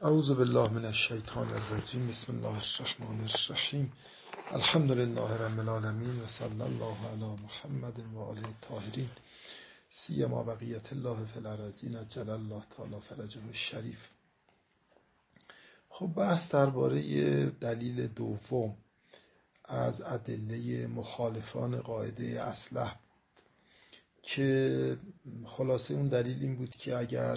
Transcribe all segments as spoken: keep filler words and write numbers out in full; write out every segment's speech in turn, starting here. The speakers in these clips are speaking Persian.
اعوذ بالله من الشیطان الرجیم. بسم الله الرحمن الرحیم. الحمد لله رب العالمین و صلی الله علی محمد و آله الطاهرین سیما بقیت الله فی الارضین عجل الله تعالی فرجه الشریف. خب بحث درباره دلیل دوم از ادله مخالفان قاعده اصلح بود که خلاصه اون دلیل این بود که اگر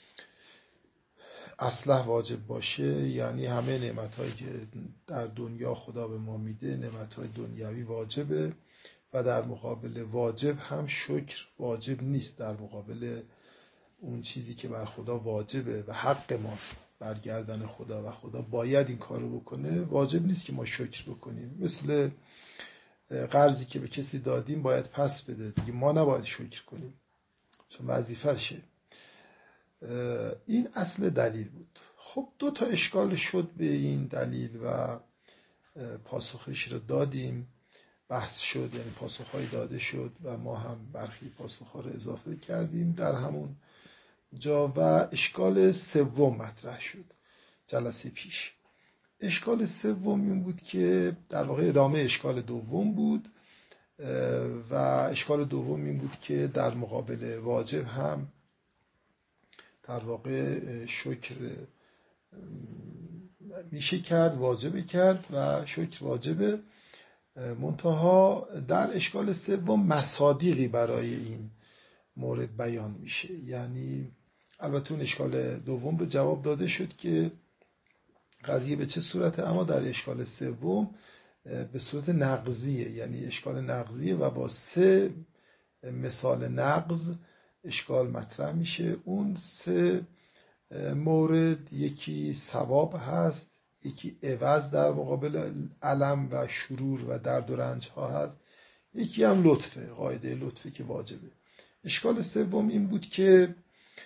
اصلح واجب باشه یعنی همه نعمت‌هایی که در دنیا خدا به ما میده نعمت‌های دنیوی واجبه و در مقابل واجب هم شکر واجب نیست در مقابل اون چیزی که بر خدا واجبه و حق ماست برگردن خدا و خدا باید این کارو بکنه. واجب نیست که ما شکر بکنیم. مثل قرضی که به کسی دادیم باید پس بده دیگه، ما نباید شکر کنیم چون وظیفه‌شه. این اصل دلیل بود. خب دو تا اشکال شد به این دلیل و پاسخش رو دادیم، بحث شد، یعنی پاسخهایی داده شد و ما هم برخی پاسخها رو اضافه کردیم در همون جا و اشکال سوم مطرح شد جلسه پیش. اشکال سوم این بود که در واقع ادامه اشکال دوم بود و اشکال دوم این بود که در مقابل واجب هم در واقع شکر میشه کرد، واجبه کرد و شکر واجبه. منتها در اشکال سوم مصادیقی برای این مورد بیان میشه، یعنی البته اون اشکال دوم رو جواب داده شد که قضیه به چه صورته، اما در اشکال سوم به صورت نقضیه، یعنی اشکال نقضیه و با سه مثال نقض اشکال مطرح میشه. اون سه مورد یکی ثواب هست، یکی عوض در مقابل الم و شرور و درد و رنج ها هست، یکی هم لطفه، قاعده لطفه که واجبه. اشکال سوم این بود که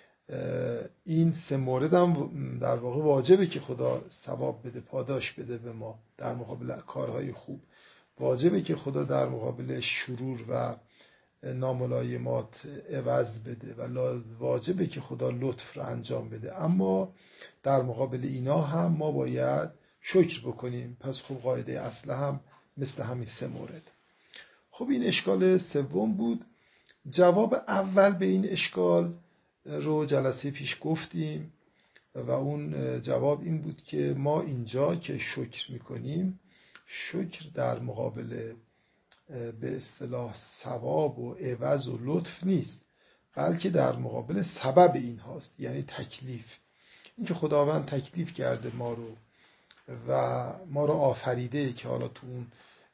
این سه مورد هم در واقع واجبه که خدا ثواب بده، پاداش بده به ما در مقابل کارهای خوب، واجبه که خدا در مقابل شرور و ناملایمات عوض بده و واجبه که خدا لطف رو انجام بده، اما در مقابل اینا هم ما باید شکر بکنیم. پس خب قاعده اصل هم مثل همین سه مورد. خب این اشکال سوم بود. جواب اول به این اشکال رو جلسه پیش گفتیم و اون جواب این بود که ما اینجا که شکر میکنیم، شکر در مقابل به اصطلاح ثواب و عوض و لطف نیست، بلکه در مقابل سبب این هاست، یعنی تکلیف. اینکه خداوند تکلیف کرده ما رو و ما رو آفریده، که حالا تو اون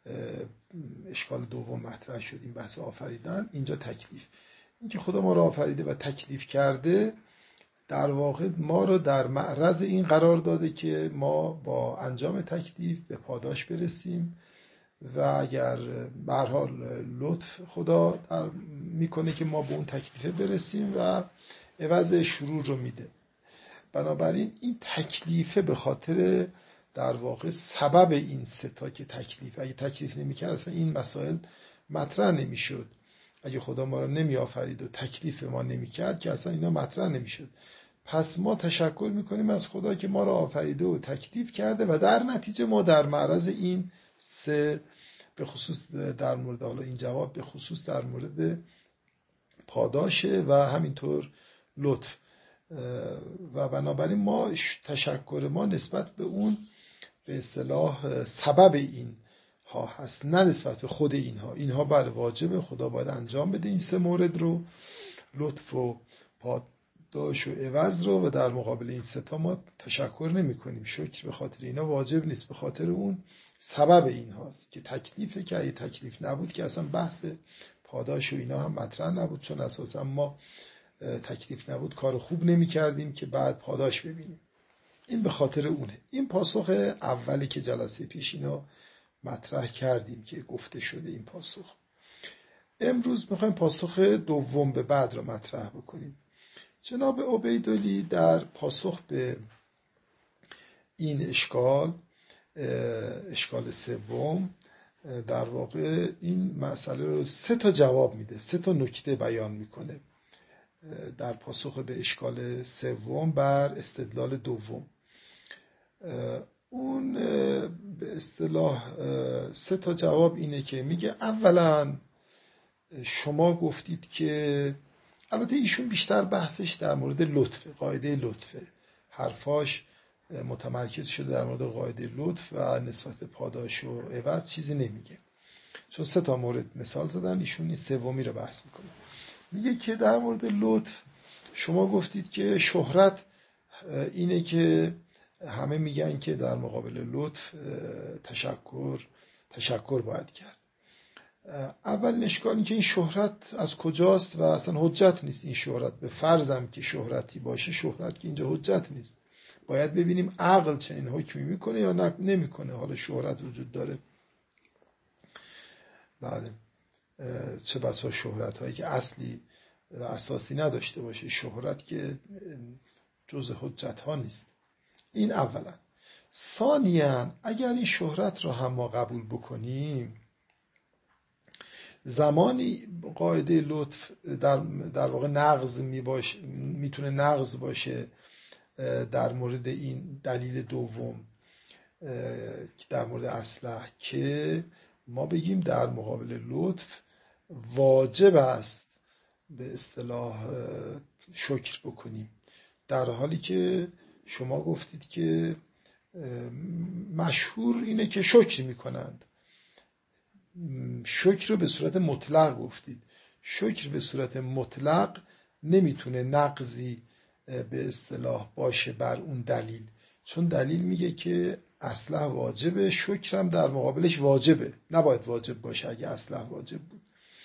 اشکال دوم مطرح شد این بحث آفریدن، اینجا تکلیف. اینکه خدا ما رو آفریده و تکلیف کرده در واقع ما رو در معرض این قرار داده که ما با انجام تکلیف به پاداش برسیم و اگر به هر حال لطف خدا در میکنه که ما به اون تکلیفه برسیم و عوض شرور رو میده. بنابراین این تکلیفه به خاطر در واقع سبب این ستا که تکلیف، اگه تکلیف نمیکرد اصلا این مسائل مطرح نمیشد. اگه خدا ما رو نمی آفرید و تکلیف ما نمیکرد که اصلا اینا مطرح نمیشد. پس ما تشکر میکنیم از خدا که ما رو آفریده و تکلیف کرده و در نتیجه ما در معرض این سه، به خصوص در مورد حالا این جواب به خصوص در مورد پاداشه و همینطور لطف، و بنابراین ما تشکر ما نسبت به اون به اصطلاح سبب این ها هست، نه نسبت به خود اینها. اینها بله واجبه، خدا باید انجام بده این سه مورد رو، لطف و پاداش و عوض رو، و در مقابل این سه تا ما تشکر نمی کنیم. شکر به خاطر اینا واجب نیست، به خاطر اون سبب این هاست که تکلیفه، که اگه تکلیف نبود که اصلا بحث پاداش و اینا هم مطرح نبود، چون اساسا ما تکلیف نبود کار خوب نمی کردیم که بعد پاداش ببینیم. این به خاطر اونه. این پاسخ اولی که جلسه پیش اینا مطرح کردیم که گفته شده این پاسخ. امروز میخوایم پاسخ دوم به بعد رو مطرح بکنیم. جناب عبیدعلی در پاسخ به این اشکال اشکال سوم در واقع این مسئله رو سه تا جواب میده، سه تا نکته بیان میکنه در پاسخ به اشکال سوم بر استدلال دوم. اون به اصطلاح سه تا جواب اینه که میگه اولا شما گفتید که، البته ایشون بیشتر بحثش در مورد لطفه، قاعده لطفه، حرفاش متمرکز شده در مورد قاعده لطف و نسبت پاداش و عوض، چیزی نمیگه. چون سه تا مورد مثال زدن، ایشون این سومی رو بحث میکنه. میگه که در مورد لطف شما گفتید که شهرت اینه که همه میگن که در مقابل لطف تشکر تشکر باید کرد. اول اشکال این که این شهرت از کجاست و اصلا حجت نیست. این شهرت به فرضم که شهرتی باشه، شهرت که اینجا حجت نیست. باید ببینیم عقل چه این حکمی میکنه یا نمیکنه. حالا شهرت وجود داره، بله، چه بسا شهرت هایی که اصلی و اساسی نداشته باشه، شهرت که جز حجت ها نیست. این اولا. ثانیاً اگر این شهرت رو هم ما قبول بکنیم، زمانی قاعده لطف در, در واقع نقض می باشه، میتونه نقض باشه در مورد این دلیل دوم در مورد اصلح، که ما بگیم در مقابل لطف واجب است به اصطلاح شکر بکنیم، در حالی که شما گفتید که مشهور اینه که شکر میکنند. شکر رو به صورت مطلق گفتید. شکر به صورت مطلق نمیتونه نقضی به اصطلاح باشه بر اون دلیل، چون دلیل میگه که اصلح واجبه، شکرم در مقابلش واجبه. نباید واجب باشه اگه اصلح واجب بود،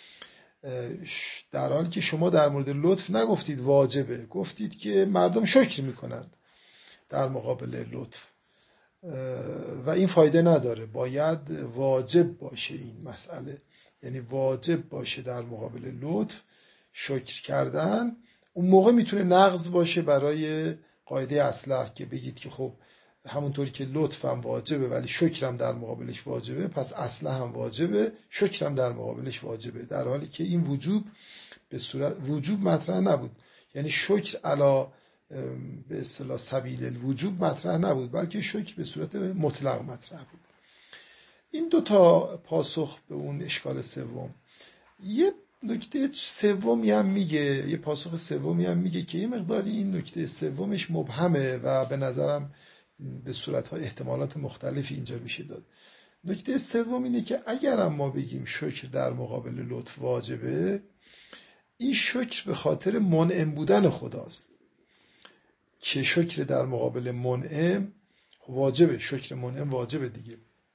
در حالی که شما در مورد لطف نگفتید واجبه، گفتید که مردم شکر میکنند در مقابل لطف و این فایده نداره. باید واجب باشه این مسئله، یعنی واجب باشه در مقابل لطف شکر کردن. اون موقع میتونه نقض باشه برای قاعده اصلح، که بگید که خب همونطوری که لطفم واجبه ولی شکرم در مقابلش واجبه، پس اصلح هم واجبه، شکرم در مقابلش واجبه، در حالی که این وجوب به صورت وجوب مطرح نبود. یعنی شکر علا به اصطلاح سبیل الوجوب مطرح نبود، بلکه شکر به صورت مطلق مطرح بود. این دو تا پاسخ به اون اشکال سوم. یه نکته سومی هم میگه، یه پاسخ سومی هم میگه که یه مقداری این نکته سومش مبهمه و به نظرم به صورت‌های احتمالات مختلفی اینجا میشه داد. نکته سوم اینه که اگر هم ما بگیم شکر در مقابل لطف واجبه، این شکر به خاطر منعم بودن خداست، که شکر در مقابل منعم واجبه، شکر منعم واجبه دیگه،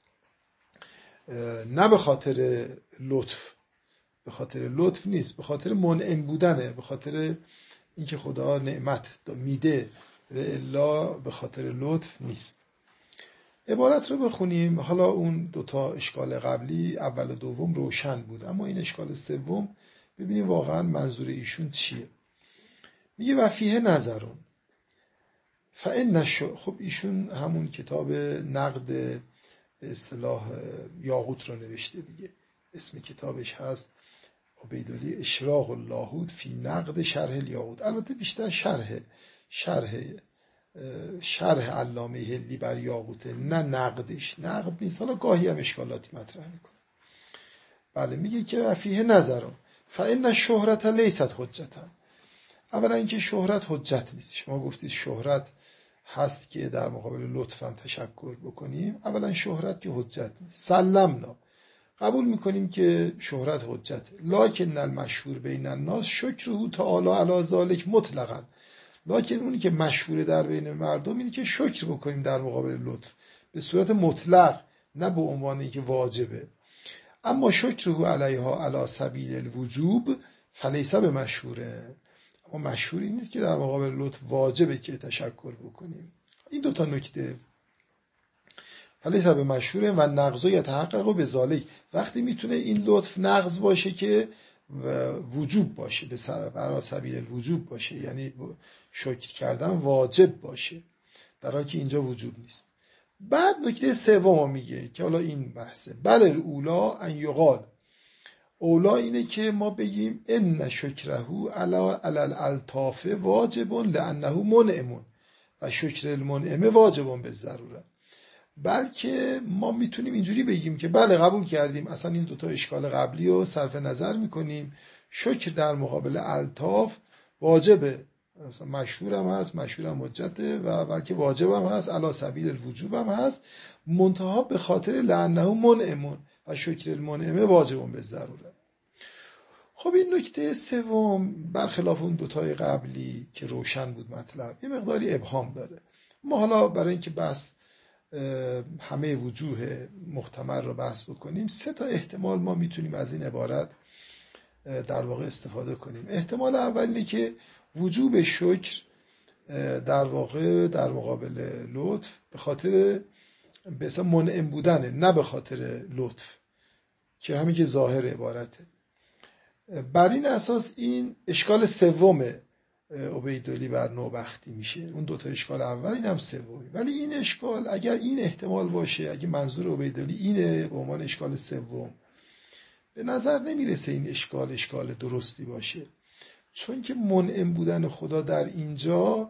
نه به خاطر لطف. به خاطر لطف نیست، به خاطر منعم بودنه، به خاطر اینکه خدا نعمت میده و الا به خاطر لطف نیست. عبارت رو بخونیم. حالا اون دوتا اشکال قبلی اول و دوم روشن بود، اما این اشکال سوم ببینیم واقعا منظور ایشون چیه. میگه و فیه نظرون فإن شو. خب ایشون همون کتاب نقد به اصطلاح یاقوت رو نوشته دیگه، اسم کتابش هست عبیدعلی اشراق اللاهوت فی نقد شرح الیاقوت. البته بیشتر شرح شرح شرح علامه هلی بر یاقوت، نه نقدش. نقد نیست، حالا گاهی هم اشکالاتی مطرح میکنه. بله، میگه که و فیه نظرون فإن شهرت لیست حجتا. اولا اینکه شهرت حجت نیست. شما گفتید شهرت هست که در مقابل لطفم تشکر بکنیم. اولا شهرت که حجت نیست. سلمنا، قبول میکنیم که شهرت حجت، لکن المشهور بین الناس شکره تعالی علی ذلک مطلقا. لکن اونی که مشهور در بین مردم اینه که شکر بکنیم در مقابل لطف به صورت مطلق، نه به عنوان اینکه واجبه. اما شکره علیها علی سبیل الوجوب فلیس بمشهوره. اما مشهوری نیست که در مقابل لطف واجبه که تشکر بکنیم. این دو تا نکته. فلیس بمشهوره و نقض یتحقق بذالک. وقتی میتونه این لطف نقض باشه که وجوب باشه، به برای سبیل الوجوب باشه، یعنی شکر کردن واجب باشه، در حالی که اینجا وجوب نیست. بعد نکته سوم میگه که حالا این بحثه، بل الاولا ان یقال، اولا اینه که ما بگیم ان شکره علی علی الالطاف واجب لانه منعم، و شکر المنعمه واجبون به ضروره. بلکه ما میتونیم اینجوری بگیم که بله قبول کردیم اصلا این دوتا اشکال قبلی رو صرف نظر میکنیم، شکر در مقابل الطاف واجبه، مشهور هم هست، مشهور هم حجته و بلکه واجب هم هست، علی سبیل الوجوب هم هست، منتها به خاطر لعنه منعمون و شکر المنعمه واجبون به ضروره. خب این نکته سوم برخلاف اون دوتای قبلی که روشن بود مطلب یه مقداری ابهام داره. ما حالا برای اینکه بحث همه وجوه محتمل رو بحث بکنیم، سه تا احتمال ما میتونیم از این عبارت در واقع استفاده کنیم. احتمال اول اینه که وجوب شکر در واقع در مقابل لطف به خاطر به اصلا منعم بودنه، نه به خاطر لطف، که همین که ظاهر عبارته. بر این اساس این اشکال سوم عبیدولی بر نوبختی میشه. اون دوتا اشکال اول، این هم سومی. ولی این اشکال اگر این احتمال باشه، اگه منظور عبیدولی اینه به عنوان اشکال سوم، به نظر نمیرسه این اشکال اشکال درستی باشه، چون که منعم بودن خدا در اینجا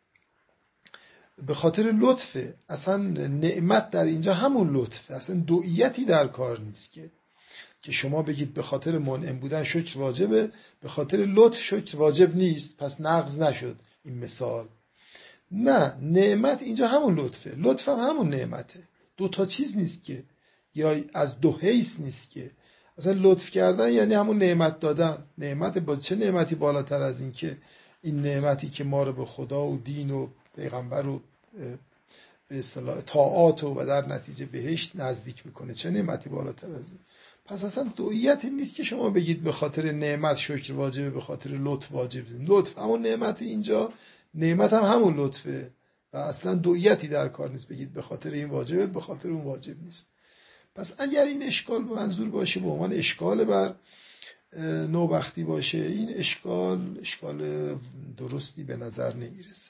به خاطر لطفه. اصلا نعمت در اینجا همون لطفه، اصلا دوئیتی در کار نیست که که شما بگید به خاطر منعم بودن شکر واجبه، به خاطر لطف شکر واجب نیست، پس نقض نشد این مثال. نه، نعمت اینجا همون لطفه، لطف هم همون نعمته، دو تا چیز نیست که، یا از دو حیث نیست که. اصلا لطف کردن یعنی همون نعمت دادن. نعمت با چه نعمتی بالاتر از این که این نعمتی که ما رو به خدا و دین و پیغمبر و به اصطلاح طاعات و در نتیجه بهشت نزدیک میکنه، چه نعمتی بالاتر از این؟ پس اصلا دوئیتی نیست که شما بگید به خاطر نعمت شکر واجبه، به خاطر لطف واجبه. لطف همون نعمت اینجا، نعمت هم همون لطفه و اصلا دوئیتی در کار نیست بگید به خاطر این واجبه به خاطر اون واجب نیست. پس اگر این اشکال به منظور باشه به عنوان اشکال بر نوبختی باشه، این اشکال اشکال درستی به نظر نمیرسه.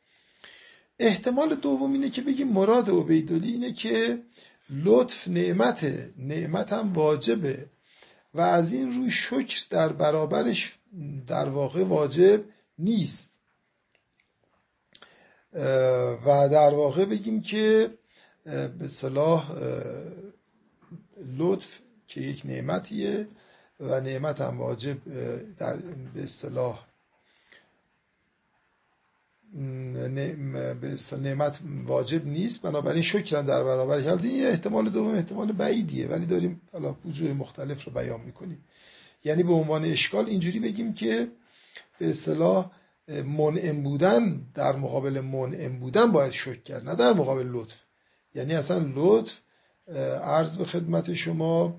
احتمال دوم اینه که بگیم مراد عبیدولی اینه که لطف نعمته، نعمت هم واجبه و از این روی شکر در برابرش در واقع واجب نیست و در واقع بگیم که به صلاح لطف که یک نعمتیه و نعمت هم واجب در به اصطلاح نعمت واجب نیست، بنابراین شکر هم در برابرش. حالا این احتمال دوم احتمال بعیدیه ولی داریم حالا وجوه مختلف رو بیان میکنیم. یعنی به عنوان اشکال اینجوری بگیم که به اصطلاح منعم بودن در مقابل منعم بودن باید شکر کرد، نه در مقابل لطف. یعنی اصلا لطف عرض به خدمت شما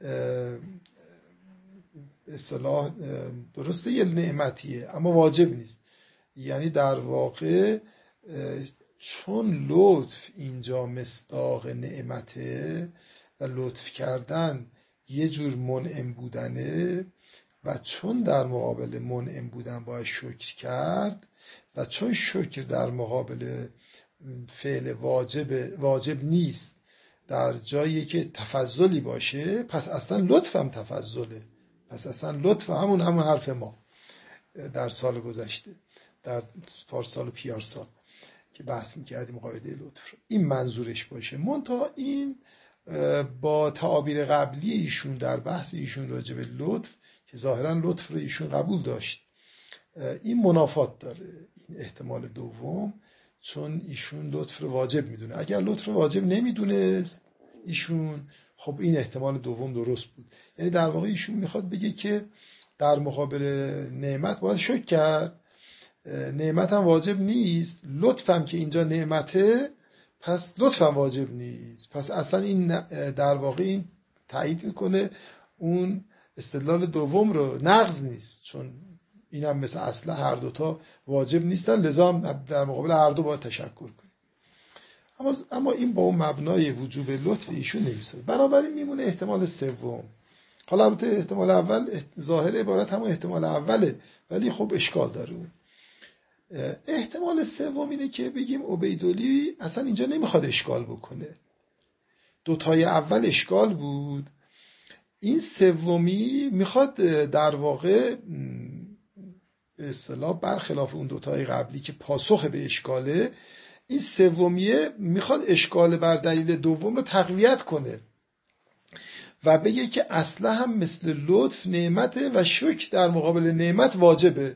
اصطلاح درسته یه نعمتیه اما واجب نیست. یعنی در واقع چون لطف اینجا مصداق نعمته و لطف کردن یه جور منعم بودنه و چون در مقابل منعم بودن باید شکر کرد و چون شکر در مقابل فعل واجب واجب نیست در جایی که تفضلی باشه، پس اصلا لطف هم تفضله. پس اصلا لطف همون همون حرف ما در سال گذشته، در پارسال و پیارسال که بحث میکردیم قاعده لطف رو، این منظورش باشه. منتها این با تعابیر قبلی ایشون در بحث ایشون راجع به لطف که ظاهرا لطف رو ایشون قبول داشت، این منافات داره این احتمال دوم، چون ایشون لطف رو واجب میدونه. اگر لطف رو واجب نمیدونست ایشون، خب این احتمال دوم درست بود. یعنی در واقع ایشون میخواد بگه که در مقابل نعمت باید شکر کرد، نعمت هم واجب نیست، لطف هم که اینجا نعمته پس لطف هم واجب نیست. پس اصلا این در واقع این تایید میکنه اون استدلال دوم رو، نقض نیست، چون این هم مثل اصلا هر دوتا واجب نیستن، لذا هم در مقابل هر دو باید تشکر کنیم. اما اما این با اون مبنای وجوب لطف ایشون نمیسازه. بنابراین میمونه احتمال سوم. حالا البته احتمال اول ظاهر عبارت همون احتمال اوله ولی خب اشکال داره اون. احتمال سوم اینه که بگیم عبیدولی اصلا اینجا نمیخواد اشکال بکنه. دوتای اول اشکال بود، این سومی میخواد در واقع به اصطلاح برخلاف اون دوتای قبلی که پاسخ به اشکاله، این سومیه میخواد اشکال بر دلیل دوم رو تقویت کنه و بگه که اصلا هم مثل لطف نعمته و شکر در مقابل نعمت واجبه.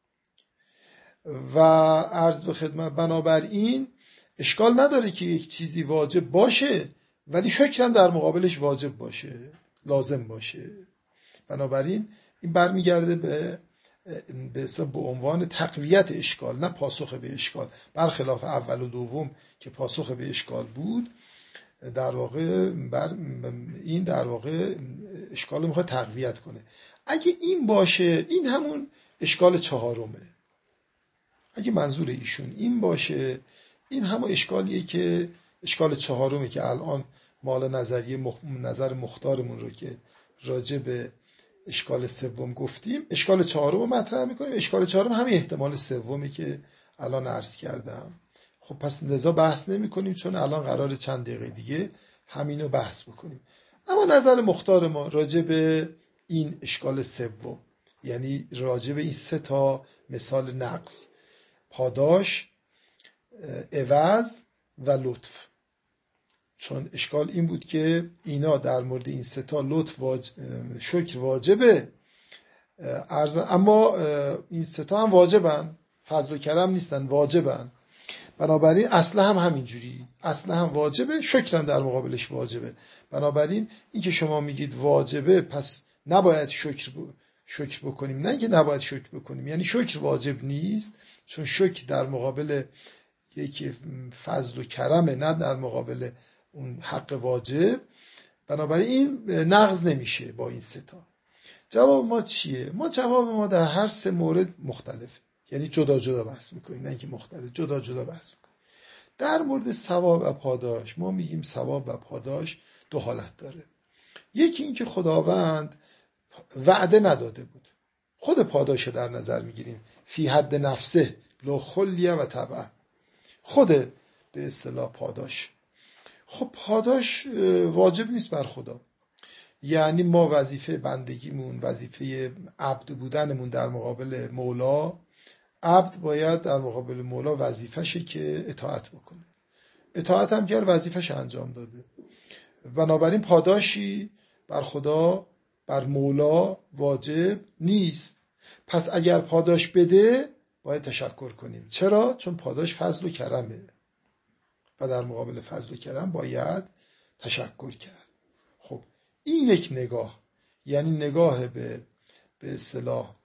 و عرض به خدمت بنابراین اشکال نداره که یک چیزی واجب باشه ولی شکر هم در مقابلش واجب باشه، لازم باشه. بنابراین این برمیگرده به به به عنوان تقویت اشکال، نه پاسخ به اشکال، برخلاف اول و دوم که پاسخ به اشکال بود. در واقع بر این در واقع اشکال رو میخواد تقویت کنه. اگه این باشه، این همون اشکال چهارمه. اگه منظور ایشون این باشه، این همون اشکالیه که اشکال چهارمه که الان مال نظریه مخ... نظر مختارمون رو که راجع به اشکال سوم گفتیم، اشکال چهارم رو مطرح میکنیم. اشکال چهارم همین احتمال سومی که الان عرض کردم. خب پس لذا بحث نمی کنیم چون الان قرار چند دقیقه دیگه همینو بحث بکنیم. اما نظر مختار ما راجع به این اشکال سوم، یعنی راجع به این سه تا مثال نقص، پاداش، عوض و لطف، چون اشکال این بود که اینا در مورد این سه تا لطف واج... شکر واجبه، عرض اما این سه تا هم واجبن، فضل و کرم نیستن، واجبن. بنابراین اصلا هم همینجوری، اصلا هم واجبه، شکر هم در مقابلش واجبه. بنابراین این که شما میگید واجبه پس نباید شکر ب... شکر بکنیم، نه اینکه نباید شکر بکنیم، یعنی شکر واجب نیست، چون شکر در مقابل یک فضل و کرمه، نه در مقابل اون حق واجب. بنابراین این نقض نمیشه با این سه تا. جواب ما چیه؟ ما جواب ما در هر سه مورد مختلف، یعنی جدا جدا بحث میکنیم، نه اینکه مختلف، جدا جدا بحث میکنیم. در مورد ثواب و پاداش ما میگیم ثواب و پاداش دو حالت داره. یکی این که خداوند وعده نداده بود، خود پاداش در نظر میگیریم، فی حد نفسه لو خلیه و تبع، خود به اصطلاح پاداش. خب پاداش واجب نیست بر خدا، یعنی ما وظیفه بندگیمون، وظیفه عبد بودنمون در مقابل مولا، عبد باید در مقابل مولا وظیفشه که اطاعت بکنه، اطاعت هم کرد، وظیفش انجام داده. بنابراین پاداشی بر خدا، بر مولا واجب نیست. پس اگر پاداش بده باید تشکر کنیم. چرا؟ چون پاداش فضل و کرمه و در مقابل فضل و کرم باید تشکر کرد. خب این یک نگاه، یعنی نگاه به به اصطلاح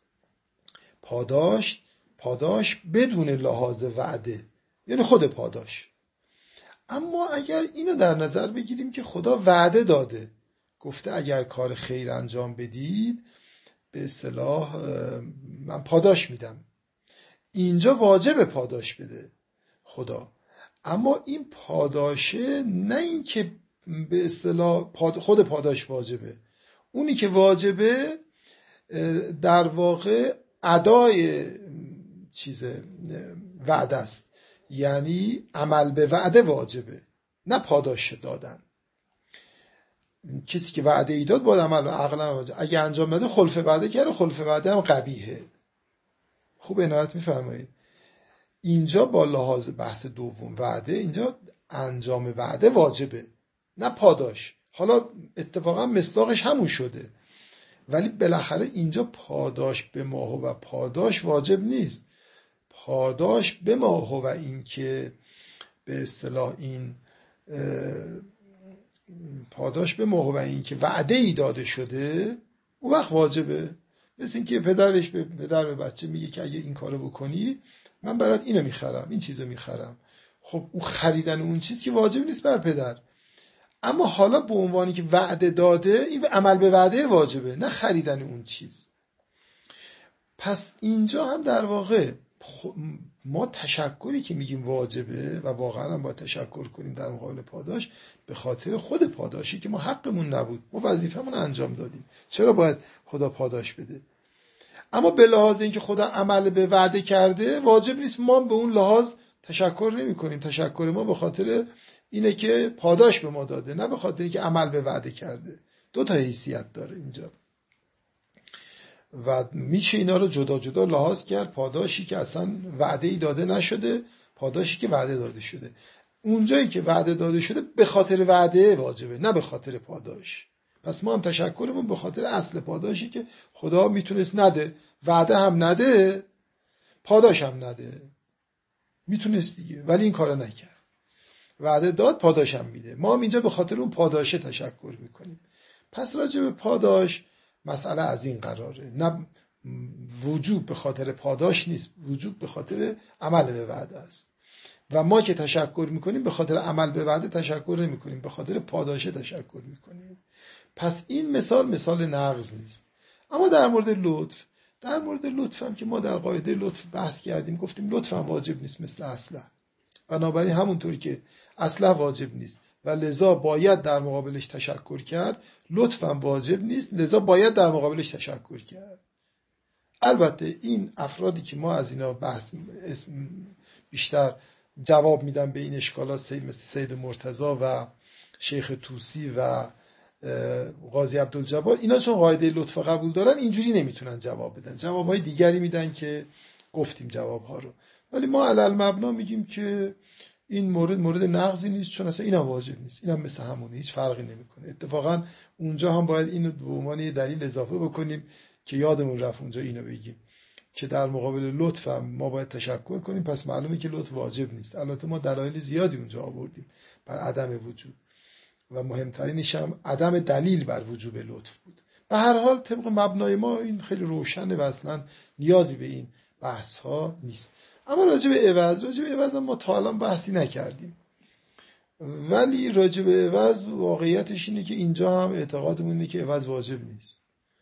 پاداش، پاداش بدون لحاظ وعده، یعنی خود پاداش. اما اگر اینو در نظر بگیریم که خدا وعده داده، گفته اگر کار خیر انجام بدید به اصطلاح من پاداش میدم، اینجا واجب پاداش بده خدا. اما این پاداشه، نه این که به اصطلاح خود پاداش واجبه، اونی که واجبه در واقع ادای چیز وعده است، یعنی عمل به وعده واجبه، نه پاداش دادن. کسی که وعده ای داد باید عمل عقلا واجب، اگه انجام نده خلف وعده کرده، خلف وعده هم قبیحه. خوب عنایت میفرمایید. اینجا با لحاظ بحث دوم وعده، اینجا انجام وعده واجبه، نه پاداش. حالا اتفاقا مصداقش همون شده، ولی بالاخره اینجا پاداش به ما و پاداش واجب نیست. پاداش به ما و این که به اصطلاح این پاداش به ما و این که وعده ای داده شده اون وقت واجبه. مثل این که پدرش به پدر به بچه میگه که اگه این کارو بکنی من برات اینو میخرم، این چیزو میخرم. خب اون خریدن اون چیز که واجب نیست بر پدر، اما حالا به عنوانی که وعده داده، این عمل به وعده واجبه، نه خریدن اون چیز. پس اینجا هم در واقع ما تشکری که میگیم واجبه و واقعا هم باید تشکر کنیم در مقابل پاداش، به خاطر خود پاداشی که ما حقمون نبود، ما وظیفمون انجام دادیم. چرا باید خدا پاداش بده؟ اما به لحاظ اینکه خدا عمل به وعده کرده واجب نیست، ما به اون لحاظ تشکر نمی کنیم. تشکر ما به خاطر اینه که پاداش به ما داده، نه به خاطر اینکه عمل به وعده کرده. دو تا حیثیت داره اینجا. و میشه اینا رو جدا جدا لحاظ کرد. پاداشی که اصلا وعده ای داده نشده، پاداشی که وعده داده شده. اونجایی که وعده داده شده به خاطر وعده واجبه، نه به خاطر پاداش. پس ما هم تشکرمون به خاطر اصل پاداشی که خدا میتونست نده، وعده هم نده، پاداش هم نده، میتونست دیگه، ولی این کارو نکرد. وعده داد، پاداش هم میده. ما هم اینجا به خاطر اون پاداشه تشکر میکنیم. پس راجع به پاداش مسئله از این قراره، نه وجوب به خاطر پاداش نیست، وجوب به خاطر عمل به وعده است. و ما که تشکر میکنیم به خاطر عمل به وعده تشکر نمیکنیم، به خاطر پاداشه تشکر میکنیم. پس این مثال مثال نقض نیست. اما در مورد لطف، در مورد لطف هم که ما در قاعده لطف بحث کردیم، گفتیم لطف هم واجب نیست مثل اصله. بنابراین همونطوری که اصله واجب نیست و لذا باید در مقابلش تشکر کرد، لطف هم واجب نیست لذا باید در مقابلش تشکر کرد. البته این افرادی که ما از اینا بحث بیشتر جواب میدن به این اشکالات، مثل سید مرتضی و شیخ طوسی و قاضی عبدالجبار، اینا چون قاعده لطف قبول دارن اینجوری نمیتونن جواب بدن، جوابهای دیگری میدن که گفتیم جوابها رو. ولی ما علل مبنا میگیم که این مورد مورد نقضی نیست، چون اصلا اینم واجب نیست، اینم مثل همونه، هیچ فرقی نمیکنه. اتفاقا اونجا هم باید اینو به عنوان یه دلیل اضافه بکنیم که یادمون رفت اونجا اینو بگیم که در مقابل لطف هم ما باید تشکر کنیم، پس معلومه که لطف واجب نیست. البته ما دلایل زیادی اونجا آوردیم بر عدم وجوب و مهمترینش هم عدم دلیل بر وجوب لطف بود. به هر حال طبق مبنای ما این خیلی روشنه و اصلا نیازی به این بحث ها نیست. اما راجع به عوض، راجع به عوض ما تا الان بحثی نکردیم، ولی راجع به عوض واقعیتش اینه که اینجا هم اعتقادمون اینه که عوض واجب نیست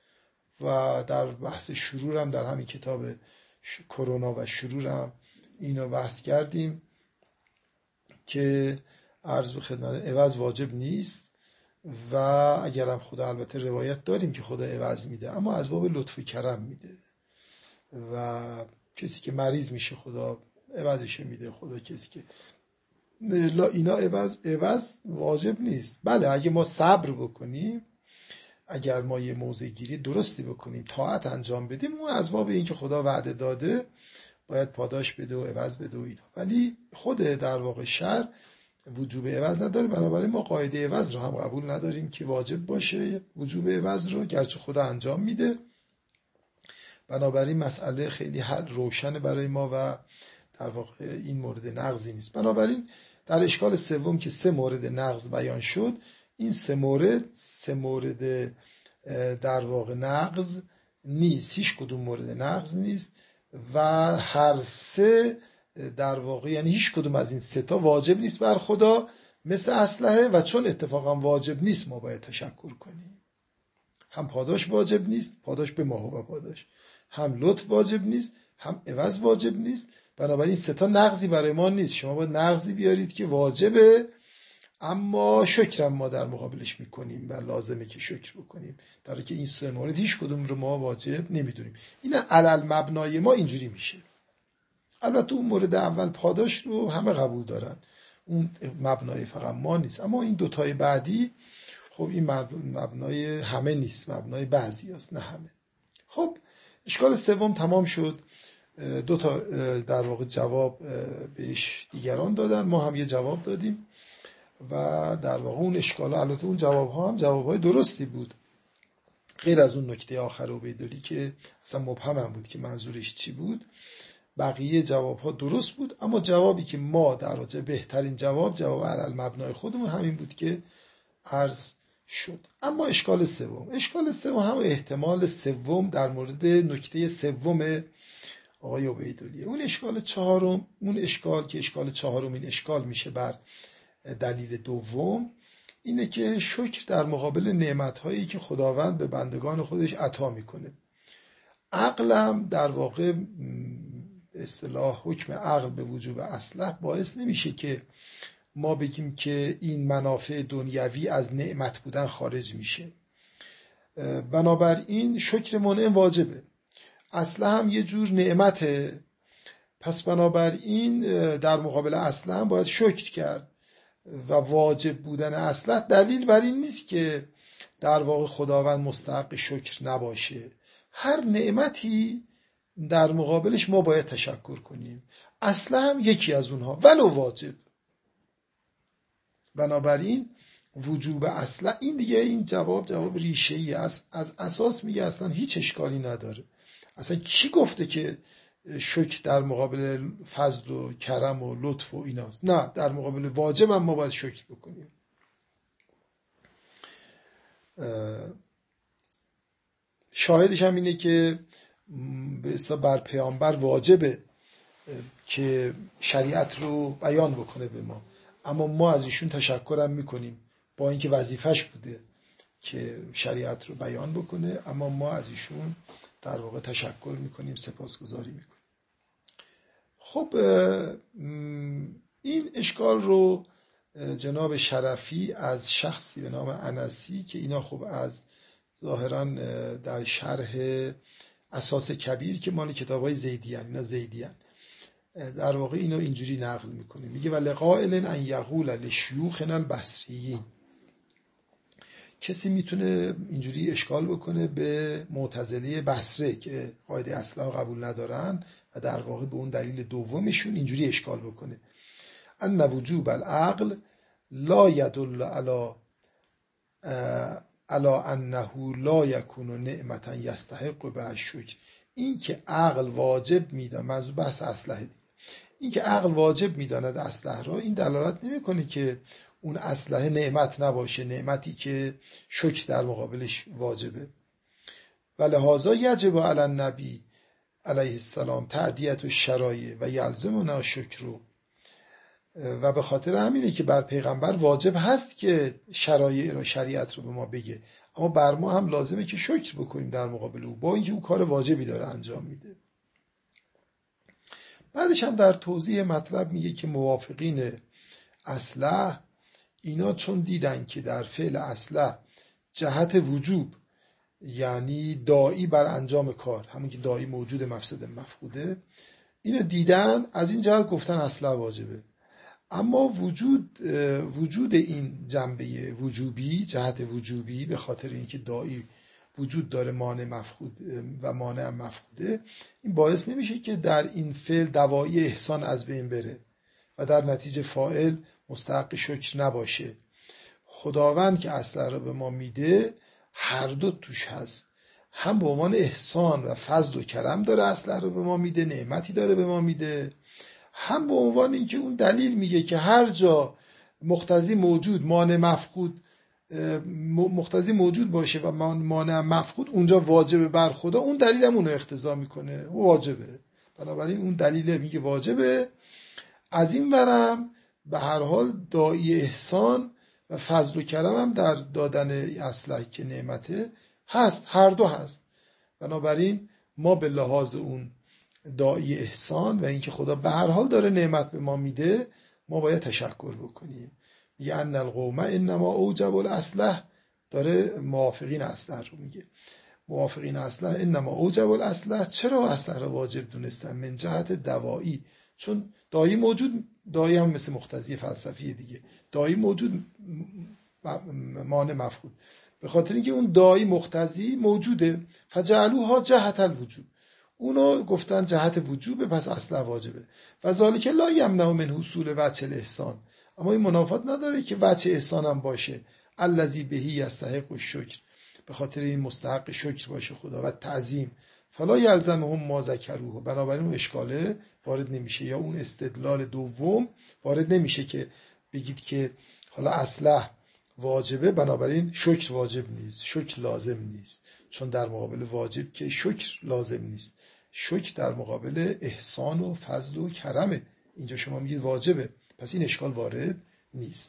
و در بحث شرور هم در همین کتاب کرونا و شرور هم اینو بحث کردیم که عرض به خدمت عوض واجب نیست و اگرم خدا البته روایت داریم که خدا عوض میده، اما از باب لطف و کرم میده و کسی که مریض میشه خدا عوضش میده، خدا کسی که اینا عوض عوض واجب نیست. بله اگه ما صبر بکنیم، اگر ما یه موضع گیری درستی بکنیم، طاعت انجام بدیم، اون از باب این که خدا وعده داده باید پاداش بده و عوض بده و اینا، ولی خود در واقع شرع وجوب عوض نداره. بنابراین ما قاعده عوض رو هم قبول نداریم که واجب باشه وجوب عوض رو، گرچه خدا انجام میده. بنابراین مسئله خیلی حل روشن برای ما و در واقع این مورد نقضی نیست. بنابراین در اشکال سوم که سه مورد نقض بیان شد، این سه مورد سه مورد در واقع نقض نیست، هیچ کدوم مورد نقض نیست و هر سه در واقع یعنی هیچ کدوم از این سه تا واجب نیست بر خدا مثل اسلحه و چون اتفاقا واجب نیست ما باید تشکر کنیم. هم پاداش واجب نیست، پاداش به ما هو پاداش، هم لطف واجب نیست، هم عوض واجب نیست. بنابراین سه تا نقضی برای ما نیست. شما باید نقضی بیارید که واجبه اما شکرم ما در مقابلش میکنیم و لازمه که شکر بکنیم، در حالی که این سه مورد هیچ کدوم رو ما واجب نمیدونیم. این علل مبنای ما اینجوری میشه. البته اون مورد اول پاداش رو همه قبول دارن، اون مبنای فقط ما نیست، اما این دوتای بعدی خب این مبنای همه نیست، مبنای بعضی هست نه همه. خب اشکال سوم تمام شد. دو تا در واقع جواب بهش دیگران دادن، ما هم یه جواب دادیم و در واقع اون اشکال، البته اون جواب ها هم جواب های درستی بود، غیر از اون نکته آخر عبیدولی که اصلا مبهم هم بود که منظورش چی بود. بقیه جواب ها درست بود، اما جوابی که ما در واقع بهترین جواب، جواب علل مبنای خودمون همین بود که عرض شد. اما اشکال سوم، اشکال سوم هم احتمال سوم در مورد نکته سوم آقای عبیدولیه. اون اشکال چهارم، اون اشکال که اشکال چهارم این اشکال میشه بر دلیل دوم، اینه که شکر در مقابل نعمت‌هایی که خداوند به بندگان خودش عطا میکنه. عقلم در واقع اصطلاح حکم عقل به وجوب اصلح باعث نمیشه که ما بگیم که این منافع دنیوی از نعمت بودن خارج میشه. بنابراین شکر منعم واجبه، اصلا هم یه جور نعمته، پس بنابراین در مقابل اصلا هم باید شکر کرد و واجب بودن اصلا دلیل بر این نیست که در واقع خداوند مستحق شکر نباشه. هر نعمتی در مقابلش ما باید تشکر کنیم. اصلا هم یکی از اونها ولو واجب. بنابراین وجوب اصلا این دیگه این جواب جواب ریشه‌ای است. از اساس میگه اصلا هیچ اشکالی نداره. اصلا کی گفته که شکر در مقابل فضل و کرم و لطف و ایناست؟ نه، در مقابل واجب هم ما باید شکر بکنیم. شاهدش هم اینه که به اصلا بر پیامبر واجبه که شریعت رو بیان بکنه به ما، اما ما از ایشون تشکر هم میکنیم با اینکه وظیفش بوده که شریعت رو بیان بکنه، اما ما از ایشون در واقع تشکر میکنیم، سپاسگزاری میکنیم. خب این اشکال رو جناب شرفی از شخصی به نام انسی که اینا خب از ظاهرا در شرح اساس کبیر که مال کتابای زیدیان، اینا زیدیان، در واقع اینو اینجوری نقل میکنه. میگه ولقائل ان یقول لشیوخنا البصریین، کسی میتونه اینجوری اشکال بکنه به معتزله بصره که قاعده اصلا قبول ندارن و در واقع به اون دلیل دومشون اینجوری اشکال بکنه ان وجوب العقل لا يدل على على انه لا يكون نعمتا يستحق به الشکر. این که عقل واجب میداند، منظور بحث اصلح دیگه، این که عقل واجب میداند اصلح را، این دلالت نمیکنه که اون اصلح نعمت نباشه، نعمتی که شکر در مقابلش واجبه. ولهذا یجب علی النبی علیه السلام تعدیت الشرایع و یلزمنا شکر، و به خاطر همینه که بر پیغمبر واجب هست که شرایع رو، شریعت رو به ما بگه، اما بر ما هم لازمه که شکر بکنیم در مقابل او، با اینکه او کار واجبی داره انجام میده. بعدش هم در توضیح مطلب میگه که موافقین اصلح اینا چون دیدن که در فعل اصلح جهت وجوب، یعنی داعی بر انجام کار، همون که داعی موجود مفسد مفقوده، اینو دیدن، از این جهت گفتن اصلح واجبه. اما وجود وجود این جنبه وجوبی، جهت وجوبی، به خاطر اینکه داعی وجود داره مانع مفقود و مانع مفقوده، این باعث نمیشه که در این فعل دواعی احسان از بین بره و در نتیجه فاعل مستحق شکر نباشه. خداوند که اصلا رو به ما میده هر دو توش هست، هم به عنوان احسان و فضل و کرم داره اصلا رو به ما میده، نعمتی داره به ما میده، هم به عنوان اینکه اون دلیل میگه که هر جا مقتضی موجود مانع مفقود مقتضی موجود باشه و مانع مفقود اونجا واجبه بر خدا، اون دلیل هم اونو اقتضا میکنه، واجبه. بنابراین اون دلیل میگه واجبه. از این ورم به هر حال داعی احسان و فضل و کرم هم در دادن اصلح که نعمته هست، هر دو هست. بنابراین ما به لحاظ اون داعی احسان و اینکه خدا به هر حال داره نعمت به ما میده، ما باید تشکر بکنیم. میگه ان القوم انما اوجب الاصلح، داره موافقین اصلح رو میگه. موافقین اصلح انما اوجب الاصلح، چرا اصلح رو واجب دونستن؟ من جهت دواعی، چون داعی موجود، داعی هم مثل مقتضی فلسفی دیگه، داعی موجود مانع مفقود، به خاطر اینکه اون داعی مقتضی موجوده، فجعلوها جهت الوجوب، اونو گفتن جهت وجوبه، پس اصلا واجبه. و ذالک لا یمنع من حصول وجه الاحسان، اما این منافات نداره که وجه احسان هم باشه، الذی بهی یستحق الشکر، به خاطر این مستحق شکر باشه خدا و تعظیم. فلا یلزمهم ما ذکروه، بنابراین اون اشکاله وارد نمیشه، یا اون استدلال دوم وارد نمیشه که بگید که حالا اصلح واجبه بنابراین شکر واجب نیست، شکر لازم نیست، چون در مقابل واجب که شکر لازم نیست، شکر در مقابل احسان و فضل و کرمه، اینجا شما میگید واجبه، پس این اشکال وارد نیست.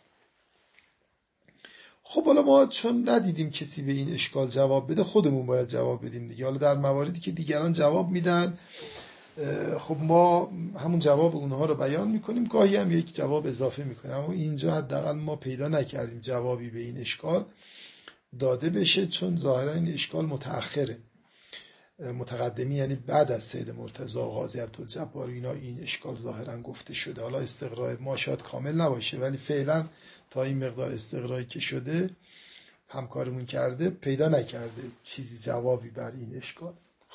خب حالا ما چون ندیدیم کسی به این اشکال جواب بده، خودمون باید جواب بدیم دیگه. حالا در مواردی که دیگران جواب میدن، خب ما همون جواب اونها رو بیان میکنیم، گاهی هم یک جواب اضافه میکنیم، اما اینجا حداقل ما پیدا نکردیم جوابی به این اشکال داده بشه، چون ظاهرا این اشکال متأخره، متقدمی یعنی بعد از سید مرتضی و قاضی عبدالجبار اینا این اشکال ظاهرا گفته شده. حالا استقراء ما شاید کامل نباشه، ولی فعلا تا این مقدار استقرایی که شده همکارمون کرده پیدا نکرده چیزی جوابی بر این اشکال.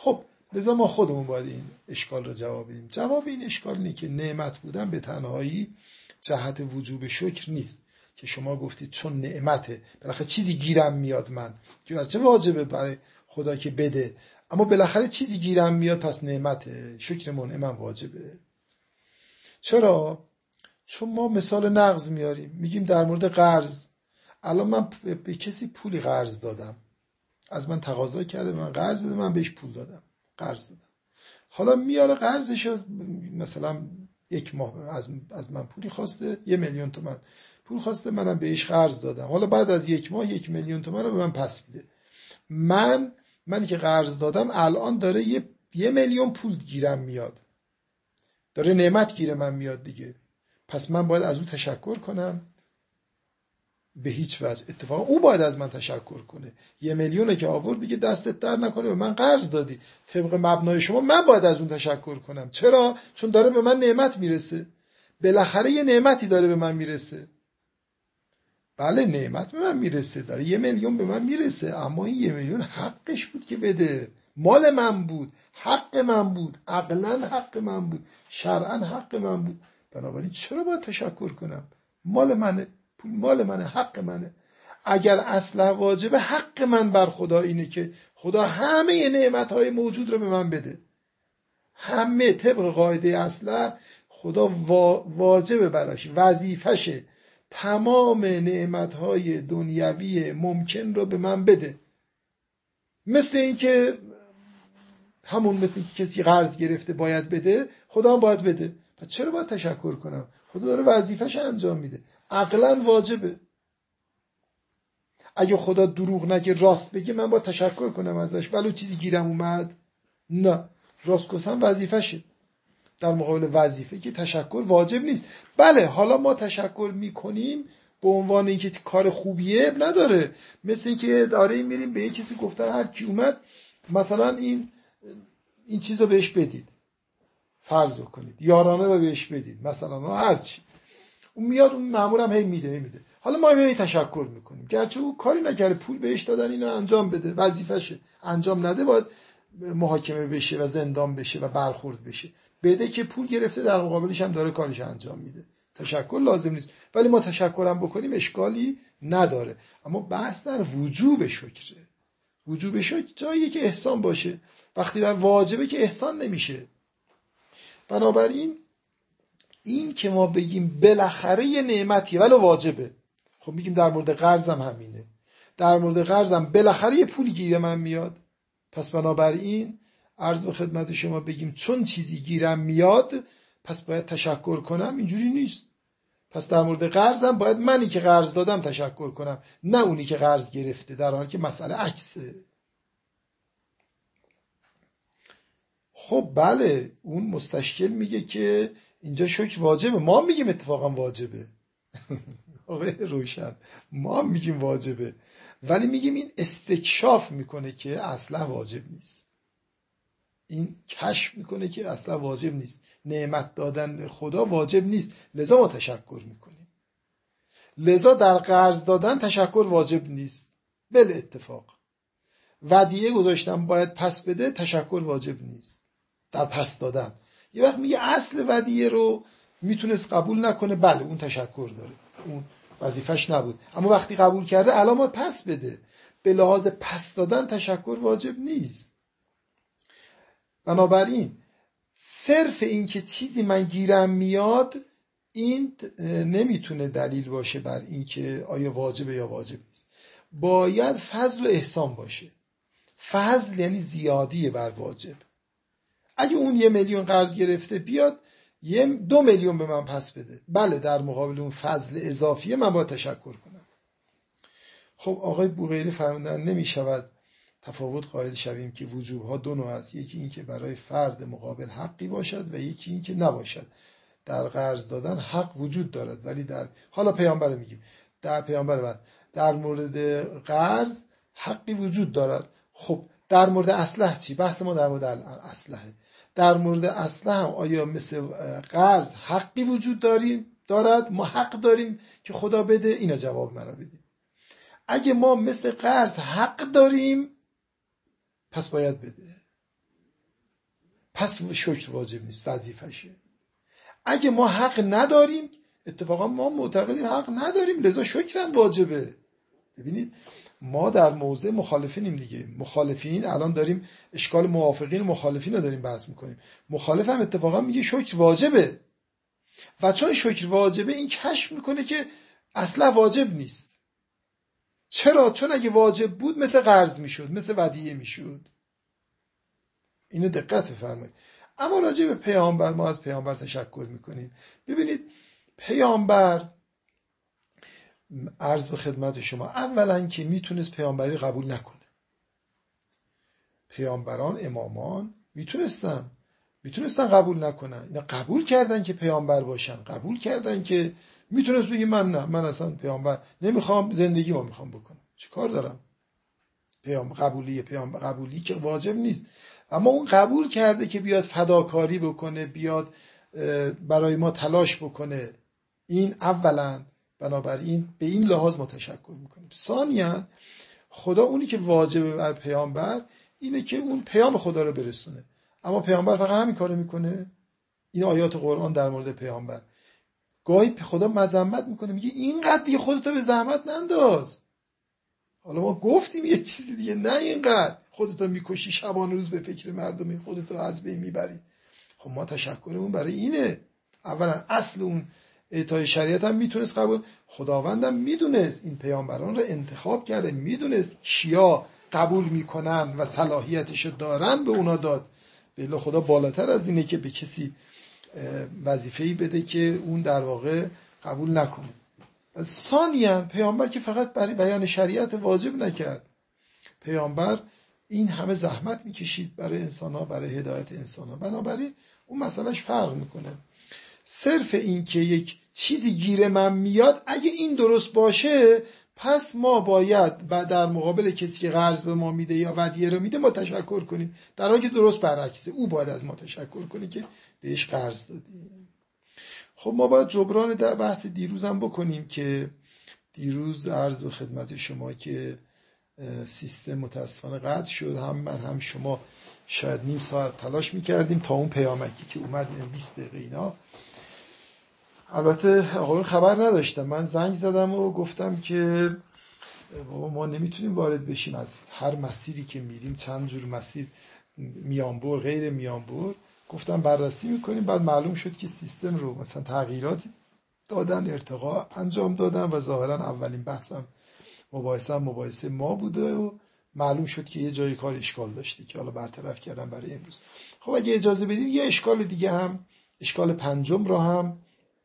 خب لذا ما خودمون باید این اشکال رو جواب بدیم. جواب این اشکال اینه که نعمت بودن به تنهایی جهت وجوب شکر نیست که شما گفتید چون نعمته بالاخره چیزی گیرم میاد، من که چه واجبه برای خدا که بده، اما بالاخره چیزی گیرم میاد پس نعمته، شکر منعمم واجبه. چرا؟ چون ما مثال نقض میاریم، میگیم در مورد قرض، الان من به کسی پولی قرض دادم، از من تقاضا کرده من قرض دادم، من بهش پول دادم، قرض دادم، حالا میاره قرضش مثلا یک ماه از از من پولی خواسته، یه میلیون تومان پول خواسته، منم بهش قرض دادم، حالا بعد از یک ماه یک میلیون تومان رو به من پس میده. من منی که قرض دادم الان داره یه یه میلیون پول گیرم میاد، داره نعمت گیره من میاد دیگه، پس من باید از او تشکر کنم؟ به هیچ وجه. اتفاقا او باید از من تشکر کنه، یه میلیونه که آورد بگه دستت در نکنه به من قرض دادی، طبق مبنای شما من باید از اون تشکر کنم. چرا؟ چون داره به من نعمت میرسه، بالاخره یه نعمتی داره به من میرسه. بله نعمت به من میرسه، داره یه میلیون به من میرسه، اما این یه میلیون حقش بود که بده، مال من بود، حق من بود، عقلاً حق من بود، شرعاً حق من بود، بنابراین چرا باید تشکر کنم؟ مال منه، پول مال منه، حق منه. اگر اصل واجبه، حق من بر خدا اینه که خدا همه نعمتهای موجود رو به من بده، همه طبق قاعده اصله خدا واجبه براش، وظیفشه تمام نعمتهای دنیوی ممکن رو به من بده. مثل این که همون مثل این که کسی قرض گرفته باید بده، خدا هم باید بده، پس چرا باید تشکر کنم؟ خدا داره وظیفه‌ش انجام میده، عقلاً واجبه. اگه خدا دروغ نگه راست بگه من باید تشکر کنم ازش ولو چیزی گیرم اومد؟ نه، راست گفتن وظیفه‌شه. در مقابل وظیفه که تشکر واجب نیست. بله حالا ما تشکر میکنیم به عنوان اینکه کار خوبیه نداره، مثل اینکه داره میریم به یک کسی گفتن هر کی اومد مثلا این این چیزو بهش بدید، فرض بکنید یارانه رو بهش بدید مثلا، هر چی اون میاد اون مامورم هی میده هی میده، حالا ما هی تشکر میکنیم گرچه او کاری نکرده، پول بهش دادن اینو انجام بده، وظیفشه، انجام نده باید محاکمه بشه و زندان بشه و برخورد بشه، بده که پول گرفته در مقابلش هم داره کارش انجام میده، تشکر لازم نیست. ولی ما تشکرم بکنیم اشکالی نداره. اما بحث در وجوب شکره. وجوب شکر جاییه که احسان باشه، وقتی واجبه که احسان نمیشه. بنابراین این که ما بگیم بالاخره یه نعمتیه ولی واجبه، خب میگیم در مورد قرضم همینه، در مورد قرضم بالاخره یه پولی گیره من میاد، پس بنابراین عرض به خدمت شما بگیم چون چیزی گیرم میاد پس باید تشکر کنم؟ اینجوری نیست. پس در مورد قرضم باید منی که قرض دادم تشکر کنم، نه اونی که قرض گرفته، در حالی که مسئله عکسه. خب بله اون مستشکل میگه که اینجا شکر واجبه، ما میگیم اتفاقا واجبه آقای روشن ما میگیم واجبه، ولی میگیم این استکشاف میکنه که اصلا واجب نیست، این کشف میکنه که اصلا واجب نیست، نعمت دادن خدا واجب نیست، لذا ما تشکر میکنیم. لذا در قرض دادن تشکر واجب نیست، بله اتفاق ودیعه گذاشتم باید پس بده، تشکر واجب نیست در پس دادن. یه وقت میگه اصل ودیعه رو میتونست قبول نکنه، بله اون تشکر داره، اون وظیفش نبود، اما وقتی قبول کرده الان ما پس بده، به لحاظ پس دادن تشکر واجب نیست. بنابراین صرف این که چیزی من گیرم میاد این نمیتونه دلیل باشه بر این که آیا واجبه یا واجب نیست. باید فضل و احسان باشه. فضل یعنی زیادیه بر واجب. اگه اون یه میلیون قرض گرفته بیاد یه دو میلیون به من پس بده، بله در مقابل اون فضل اضافیه من باید تشکر کنم. خب آقای بوقیری فرمودن نمیشود تفاوت قائل شویم که وجوبها دو نوع است، یکی این که برای فرد مقابل حقی باشد و یکی این که نباشد. در قرض دادن حق وجود دارد ولی در حالا پیامبر میگیم در پیامبر بعد در مورد قرض حقی وجود دارد. خب در مورد اصلح چی؟ بحث ما در مورد اصلحه. در مورد اصلح هم آیا مثل قرض حقی وجود داریم دارد، ما حق داریم که خدا بده؟ اینا جواب مرا بدید. اگه ما مثل قرض حق داریم پس باید بده. پس شکر واجب نیست، وظیفشه. اگه ما حق نداریم، اتفاقا ما معتقدیم حق نداریم، لذا شکرم واجبه. ببینید ما در موضع مخالفینیم دیگه. مخالفین الان داریم اشکال موافقین و مخالفین رو داریم بحث میکنیم. مخالف هم اتفاقا میگه شکر واجبه و چون شکر واجبه این کشف میکنه که اصلا واجب نیست. چرا؟ چون اگه واجب بود مثل قرض میشد، مثل ودیعه میشد. اینو دقت بفرمایید. اما راجع به پیامبر ما از پیامبر تشکر میکنیم. ببینید پیامبر، عرض به خدمت شما، اولا که میتونست پیامبری قبول نکنه. پیامبران، امامان میتونستن میتونستن قبول نکنن. اینا قبول کردن که پیامبر باشن، قبول کردن که میتونست بگی من نه، من اصلا پیامبر نمیخوام، زندگی ما میخوام بکنم، چه کار دارم؟ پیامبر قبولی پیامبر قبولی که واجب نیست، اما اون قبول کرده که بیاد فداکاری بکنه، بیاد برای ما تلاش بکنه. این اولا، بنابراین به این لحاظ ما تشکر میکنیم. ثانیاً خدا اونی که واجبه بر پیامبر اینه که اون پیام خدا رو برسونه. اما پیامبر فقط همین کارو میکنه. این آیات قرآن در مورد پیامبر، گاهی خدا مذمت میکنه، میگه اینقدر دیگه خودتو به زحمت ننداز. حالا ما گفتیم یه چیزی دیگه، نه اینقدر خودتو میکشی، شبانه روز به فکر مردمی، خودتو از بین میبری. خب ما تشکرمون برای اینه. اولا اصل اون اعطای شریعت هم میتونست قبول، خداوندم میدونست این پیامبران رو انتخاب کرده، میدونست کیا قبول میکنن و صلاحیتشو دارن به اونا داد. بله خدا بالاتر از اینه که به کسی وظیفه‌ای بده که اون در واقع قبول نکنه. ثانیاً پیامبر که فقط برای بیان شریعت واجب نکرد، پیامبر این همه زحمت میکشید برای انسان‌ها، برای هدایت انسان‌ها. بنابراین اون مسئلهش فرق میکنه. صرف این که یک چیزی گیر من میاد، اگه این درست باشه پس ما باید در مقابل کسی که قرض به ما میده یا ودیعه رو میده ما تشکر کنیم، در حالی که درست برعکسه، او باید از ما تشکر کنه که بهش قرض دادیم. خب ما باید جبران در بحث دیروز هم بکنیم که دیروز عرض به خدمت شما که سیستم متاسفانه قطع شد. هم من هم شما شاید نیم ساعت تلاش میکردیم تا اون پیامکی که اومد بیست دقیقه اینا. البته آقایون خبر نداشتم، من زنگ زدم و گفتم که بابا ما نمیتونیم وارد بشیم، از هر مسیری که میریم چند جور مسیر، میانبر غیر میانبر، گفتم بررسی میکنیم. بعد معلوم شد که سیستم رو مثلا تغییراتی دادن، ارتقا انجام دادن و ظاهرا اولین بحثم مباحثه هم مباحثه ما بوده و معلوم شد که یه جای کار اشکال داشته که حالا برطرف کردم برای امروز. خب اگه اجازه بدید یه اشکال دیگه هم، اشکال پنجم رو هم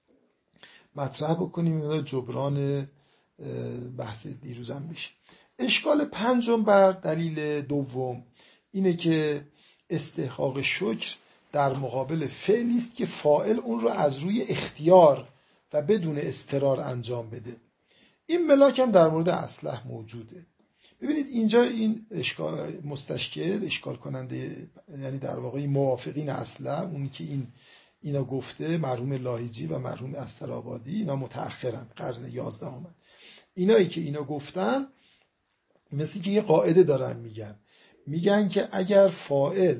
مطرح بکنیم، اینا جبران بحث دیروزم بشه. اشکال پنجم بر دلیل دوم اینه که استحقاق شکر در مقابل فعلی است که فاعل اون رو از روی اختیار و بدون اضطرار انجام بده. این ملاک هم در مورد اصلح موجوده. ببینید اینجا این اشکال مستشکل، اشکال کننده، یعنی در واقع موافقین اصلح، اونی که این اینا گفته، مرحوم لاهیجی و مرحوم استرآبادی، اینا متأخرن، قرن یازدهم. اینایی که اینا گفتن مثل که یه قاعده دارن میگن، میگن که اگر فاعل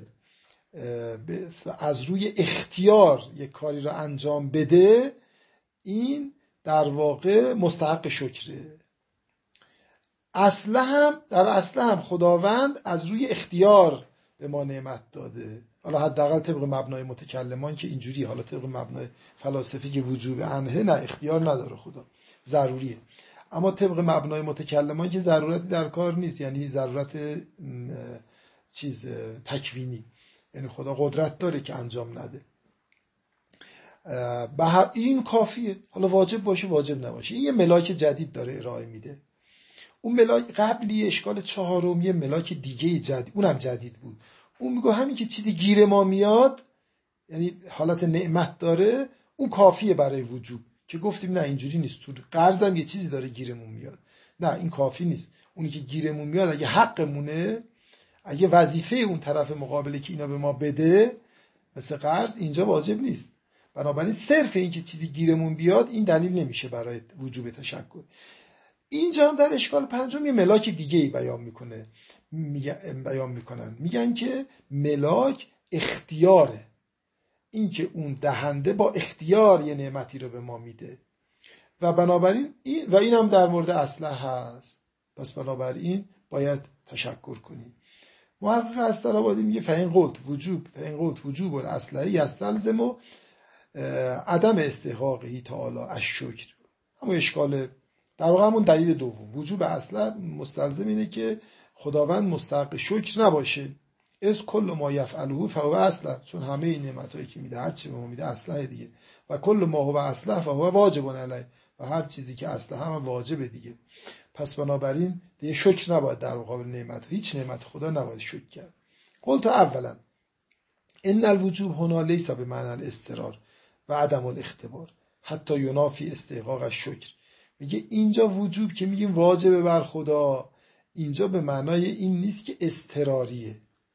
از روی اختیار یک کاری رو انجام بده، این در واقع مستحق شکره. اصلا هم در اصل هم خداوند از روی اختیار به ما نعمت داده. حالا حداقل طبق مبنای متکلمان که اینجوری، حالا طبق مبنای فلاسفه که وجوب انه، نه اختیار نداره خدا، ضروریه. اما طبق مبنای متکلمان که ضرورتی در کار نیست، یعنی ضرورت چیز تکوینی، یعنی خدا قدرت داره که انجام نده. به هر این کافیه، حالا واجب باشه واجب نباشه. این یه ملاک جدید داره ارائه میده. اون ملاک قبلی اشکال چهارم یه ملاک دیگه جدید، اونم جدید بود. اون میگه همین که چیزی گیر ما میاد، یعنی حالت نعمت داره، اون کافیه برای وجوب. که گفتیم نه اینجوری نیست، تو قرضم یه چیزی داره گیرمون میاد، نه این کافی نیست. اونی که گیرمون میاد اگه حقمونه، اگه وظیفه اون طرف مقابله که اینا به ما بده مثل قرض، اینجا واجب نیست. بنابراین صرف این که چیزی گیرمون بیاد این دلیل نمیشه برای وجوب تشکر. اینجا هم در اشکال پنجم یه ملاک دیگه ای بیان میکنه، بیان میکنن میگن که ملاک اختیاره، این که اون دهنده با اختیار یه نعمتی رو به ما میده و بنابراین این و این هم در مورد اصلح هست. پس بنابراین باید تشکر کنیم. محقق اسدآبادی میگه فإن قلت وجوب فإن قلت وجوب الاصلح یستلزم عدم استحقاقه تعالی الشکر. همون اشکال در واقع همون دلیل دوم، وجوب اصلح مستلزم اینه که خداوند مستحق شکر نباشه. از کل ما یفعله فهو اصلح، چون همه این نعمتایی که میده هر چی به ما میده اصلح دیگه. و کل ما هو اصلح فهو واجب علیه، و هر چیزی که اصلح هم واجبه دیگه. پس بنابراین دیگه شکر نباید در مقابل نعمت، هیچ نعمت خدا نباید شکر کرد. قلت اولا ان الوجوب هنا لیس بمعنی الاضطرار و عدم الاختبار حتی ینافی استحقاق الشکر. میگه اینجا وجوب که میگیم واجبه بر خدا، اینجا به معنای این نیست که اضطراریه،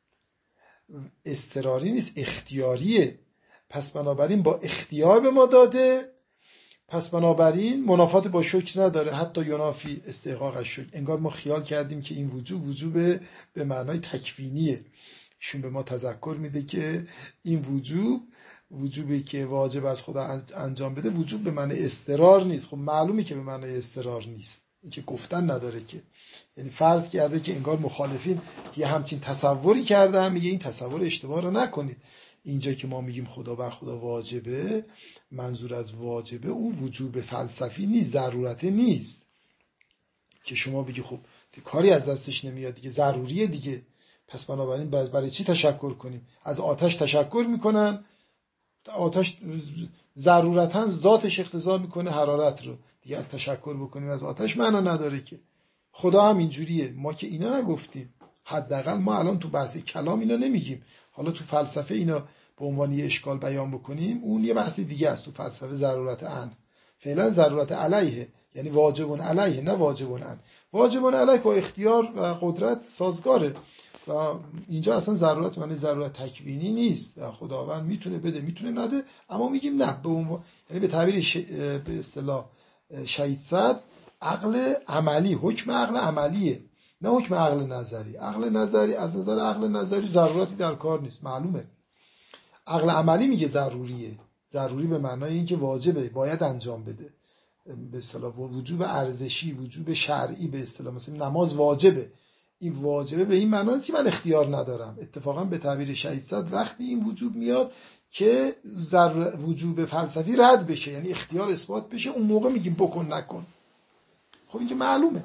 اضطراری نیست، اختیاریه. پس بنابراین با اختیار به ما داده، پس بنابراین منافات با شکر نداره، حتی ینافی استحقاق الشکر. انگار ما خیال کردیم که این وجوب وجوب به معنای تکوینیه. ایشون به ما تذکر میده که این وجوب وجوبی که واجب از خدا انجام بده وجوب به معنی اضطرار نیست. خب معلومه که به معنی اضطرار نیست، این که گفتن نداره که، یعنی فرض کرده که انگار مخالفین یه همچین تصوری کردن، میگه این تصور اشتباه رو نکنید. اینجا که ما میگیم خدا بر خدا واجبه، منظور از واجبه اون وجوب فلسفی نیست، ضرورته نیست که شما بگی خب کاری از دستش نمیاد دیگه، ضروریه دیگه. پس بنابراین برای چی تشکر کنیم؟ از آتش تشکر میکنن، آتش ضرورتاً ذاتش اقتضا میکنه حرارت رو دیگه، از تشکر بکنیم از آتش معنا نداره که. خدا هم اینجوریه، ما که اینا نگفتیم، حداقل ما الان تو بحث کلام اینا نمیگیم. حالا تو فلسفه اینا به عنوان یه اشکال بیان بکنیم، اون یه بحث دیگه است. تو فلسفه ضرورت ان، فعلا ضرورت علیه، یعنی واجبون علیه نه واجبون ان. واجبون علیه با اختیار و قدرت سازگاره و اینجا اصلا ضرورت معنی ضرورت تکوینی نیست. خداوند میتونه بده میتونه نده، اما میگیم نه به عنوان، یعنی به تعبیر ش... به اصطلاح شهید صد، عقل عملی، حکم عقل عملیه نه حکم عقل نظری. عقل نظری از نظر عقل نظری ضرورتی در کار نیست، معلومه. عقل عملی میگه ضروریه، ضروری به معنای اینکه واجبه، باید انجام بده. به اصطلاح وجوب ارزشی، وجوب شرعی، به اصطلاح مثلا نماز واجبه، این واجبه به این معنی نیست که من اختیار ندارم. اتفاقا به تعبیر شهید صد وقتی این وجوب میاد که وجوب فلسفی رد بشه، یعنی اختیار اثبات بشه، اون موقع میگیم بکن نکن. خب این که معلومه.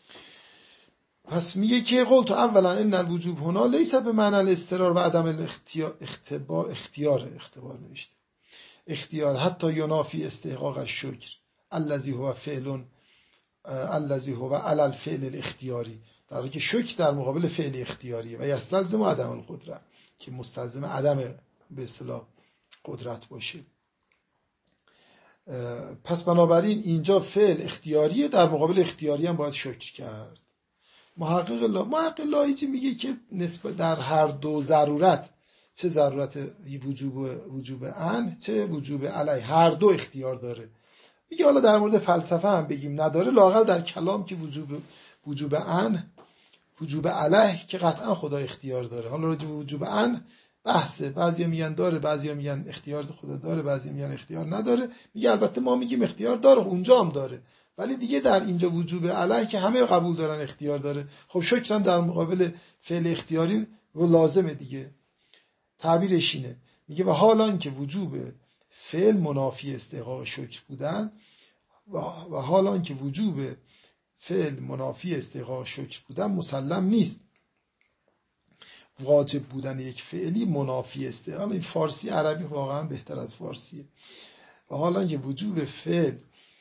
پس میگه که قلت اولا ان الوجوب هنا لیس به معنی الاضطرار و عدم الاختیار اختبار اختیار اختبار نوشته اختیار حتی ینافی استحقاق الشکر الذی هو فعل الذی هو علی الفعل الاختیاری، در حالی که شکر در مقابل فعل اختیاریه و یستلزم عدم القدرت که مستلزم عدم به اصطلاح قدرت باشه. پس بنابراین اینجا فعل اختیاریه، در مقابل اختیاری هم باید شکر کرد. محقق لا محقق لایجی میگه که نسبت در هر دو ضرورت، چه ضرورت وجوب وجوب ان چه وجوب علیه، هر دو اختیار داره. میگه حالا در مورد فلسفه هم بگیم نداره، لااقل در کلام که وجوب وجوب ان وجوب علیه که قطعا خدا اختیار داره. حالا راجع به وجوب ان بحثه، بعضیا میگن داره، بعضیا میگن اختیار خدا داره، بعضیا میگن اختیار نداره. میگه البته ما میگیم اختیار داره، اونجا هم داره، ولی دیگه در اینجا وجوب علیه که همه قبول دارن اختیار داره. خب شکر هم در مقابل فعل اختیاری و لازمه دیگه. تعبیرش اینه، میگه و حالان که وجوب فعل منافی استحقاق شکر بودن و حالان که وجوب فعل منافی استحقاق شکر بودن مسلم نیست. واجب بودن یک فعلی منافی استحقاق، این فارسی عربی واقعا بهتر از فارسیه. و حالان که وجوب فعل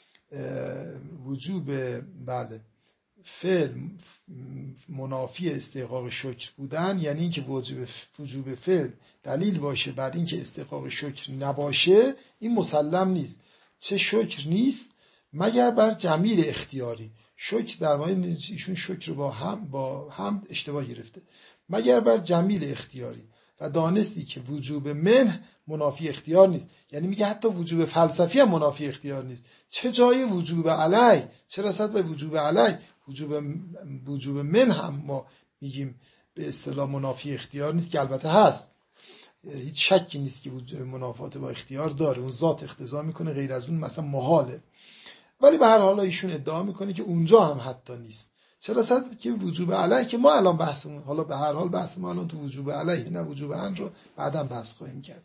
وجوب بله فعل منافی استحقاق شکر بودن، یعنی اینکه وجوب وجوب فعل دلیل باشه بعد اینکه استحقاق شکر نباشه، این مسلم نیست. چه شکر نیست مگر بر جمیل اختیاری. شکر در معنی ایشون شکر با هم با هم اشتباه گرفته، مگر بر جمیل اختیاری و دانستی که وجوب منه منافی اختیار نیست. یعنی میگه حتی وجوب فلسفی هم منافی اختیار نیست. چه جای وجوب علی، چه رسد به وجوب علی، وجوب وجوب من هم ما میگیم به اصطلاح منافی اختیار نیست که البته هست. هیچ شکی نیست که منافات با اختیار داره، اون ذات اقتضا میکنه، غیر از اون مثلا محاله. ولی به هر حال ایشون ادعا میکنه که اونجا هم حتی نیست. چرا صد که وجوب علیه که ما الان بحثمون، حالا به هر حال بحث ما الان تو وجوب علیه نه وجوب عن رو بعداً بحث خواهیم کرد،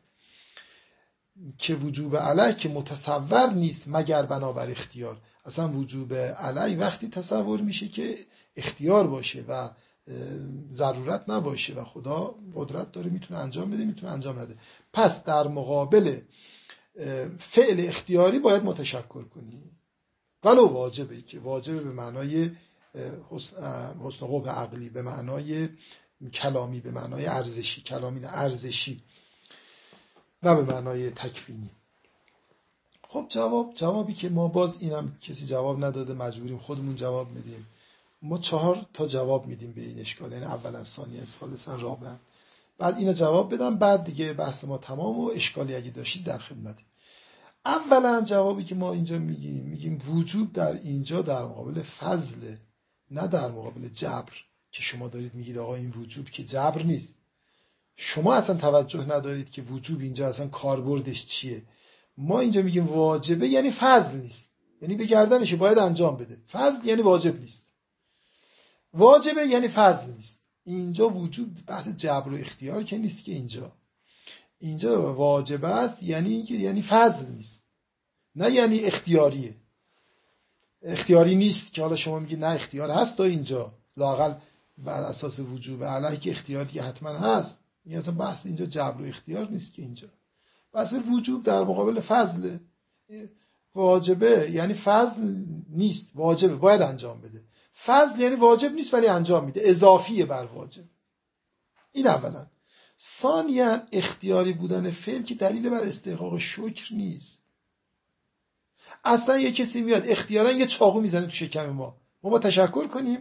که وجوب علیه که متصور نیست مگر بنابر اختیار. اصلا وجوب علیه وقتی تصور میشه که اختیار باشه و ضرورت نباشه و خدا قدرت داره میتونه انجام بده میتونه انجام نده. پس در مقابل فعل اختیاری باید متشکر کنی، ولو واجبه، که واجبه به معنای حسن قبح عقلی، به معنای کلامی، به معنای ارزشی، کلامی نه ارزشی، نه به معنای تکوینی. خب جواب جوابی که ما باز اینم کسی جواب نداده، مجبوریم خودمون جواب میدیم. ما چهار تا جواب میدیم به این اشکال، یعنی اولا، ثانیا، ثالثا، رابعا. بعد اینو جواب بدم، بعد دیگه بحث ما تمام و اشکالی اگه داشتید در خدمتیم. اولا جوابی که ما اینجا میگیم میگیم وجوب در اینجا در مقابل فضل، نه در مقابل جبر، که شما دارید میگید آقا این وجوب که جبر نیست. شما اصلا توجه ندارید که وجوب اینجا اصلا کاربردش چیه. ما اینجا میگیم واجبه یعنی فضل نیست، یعنی به گردنش باید انجام بده. فضل یعنی واجب نیست، واجبه یعنی فضل نیست. اینجا وجوب بحث جبر و اختیار که نیست، که اینجا اینجا واجبه است یعنی یعنی فضل نیست، نه یعنی اختیاریه. اختیاری نیست که حالا شما میگید نه اختیار هست تا اینجا، لااقل بر اساس وجوب علیه که اختیاری که حتما هست. این اصلا بحث اینجا جبر و اختیار نیست، که اینجا بحث وجوب در مقابل فضل. واجبه یعنی فضل نیست، واجبه باید انجام بده. فضل یعنی واجب نیست ولی انجام میده، اضافیه بر واجب. این اولا. ثانیا اختیاری بودن فعل که دلیل بر استحقاق شکر نیست. اصلا یه کسی میاد اختیارا یه چاقو میزنه تو شکم ما، ما با تشکر کنیم؟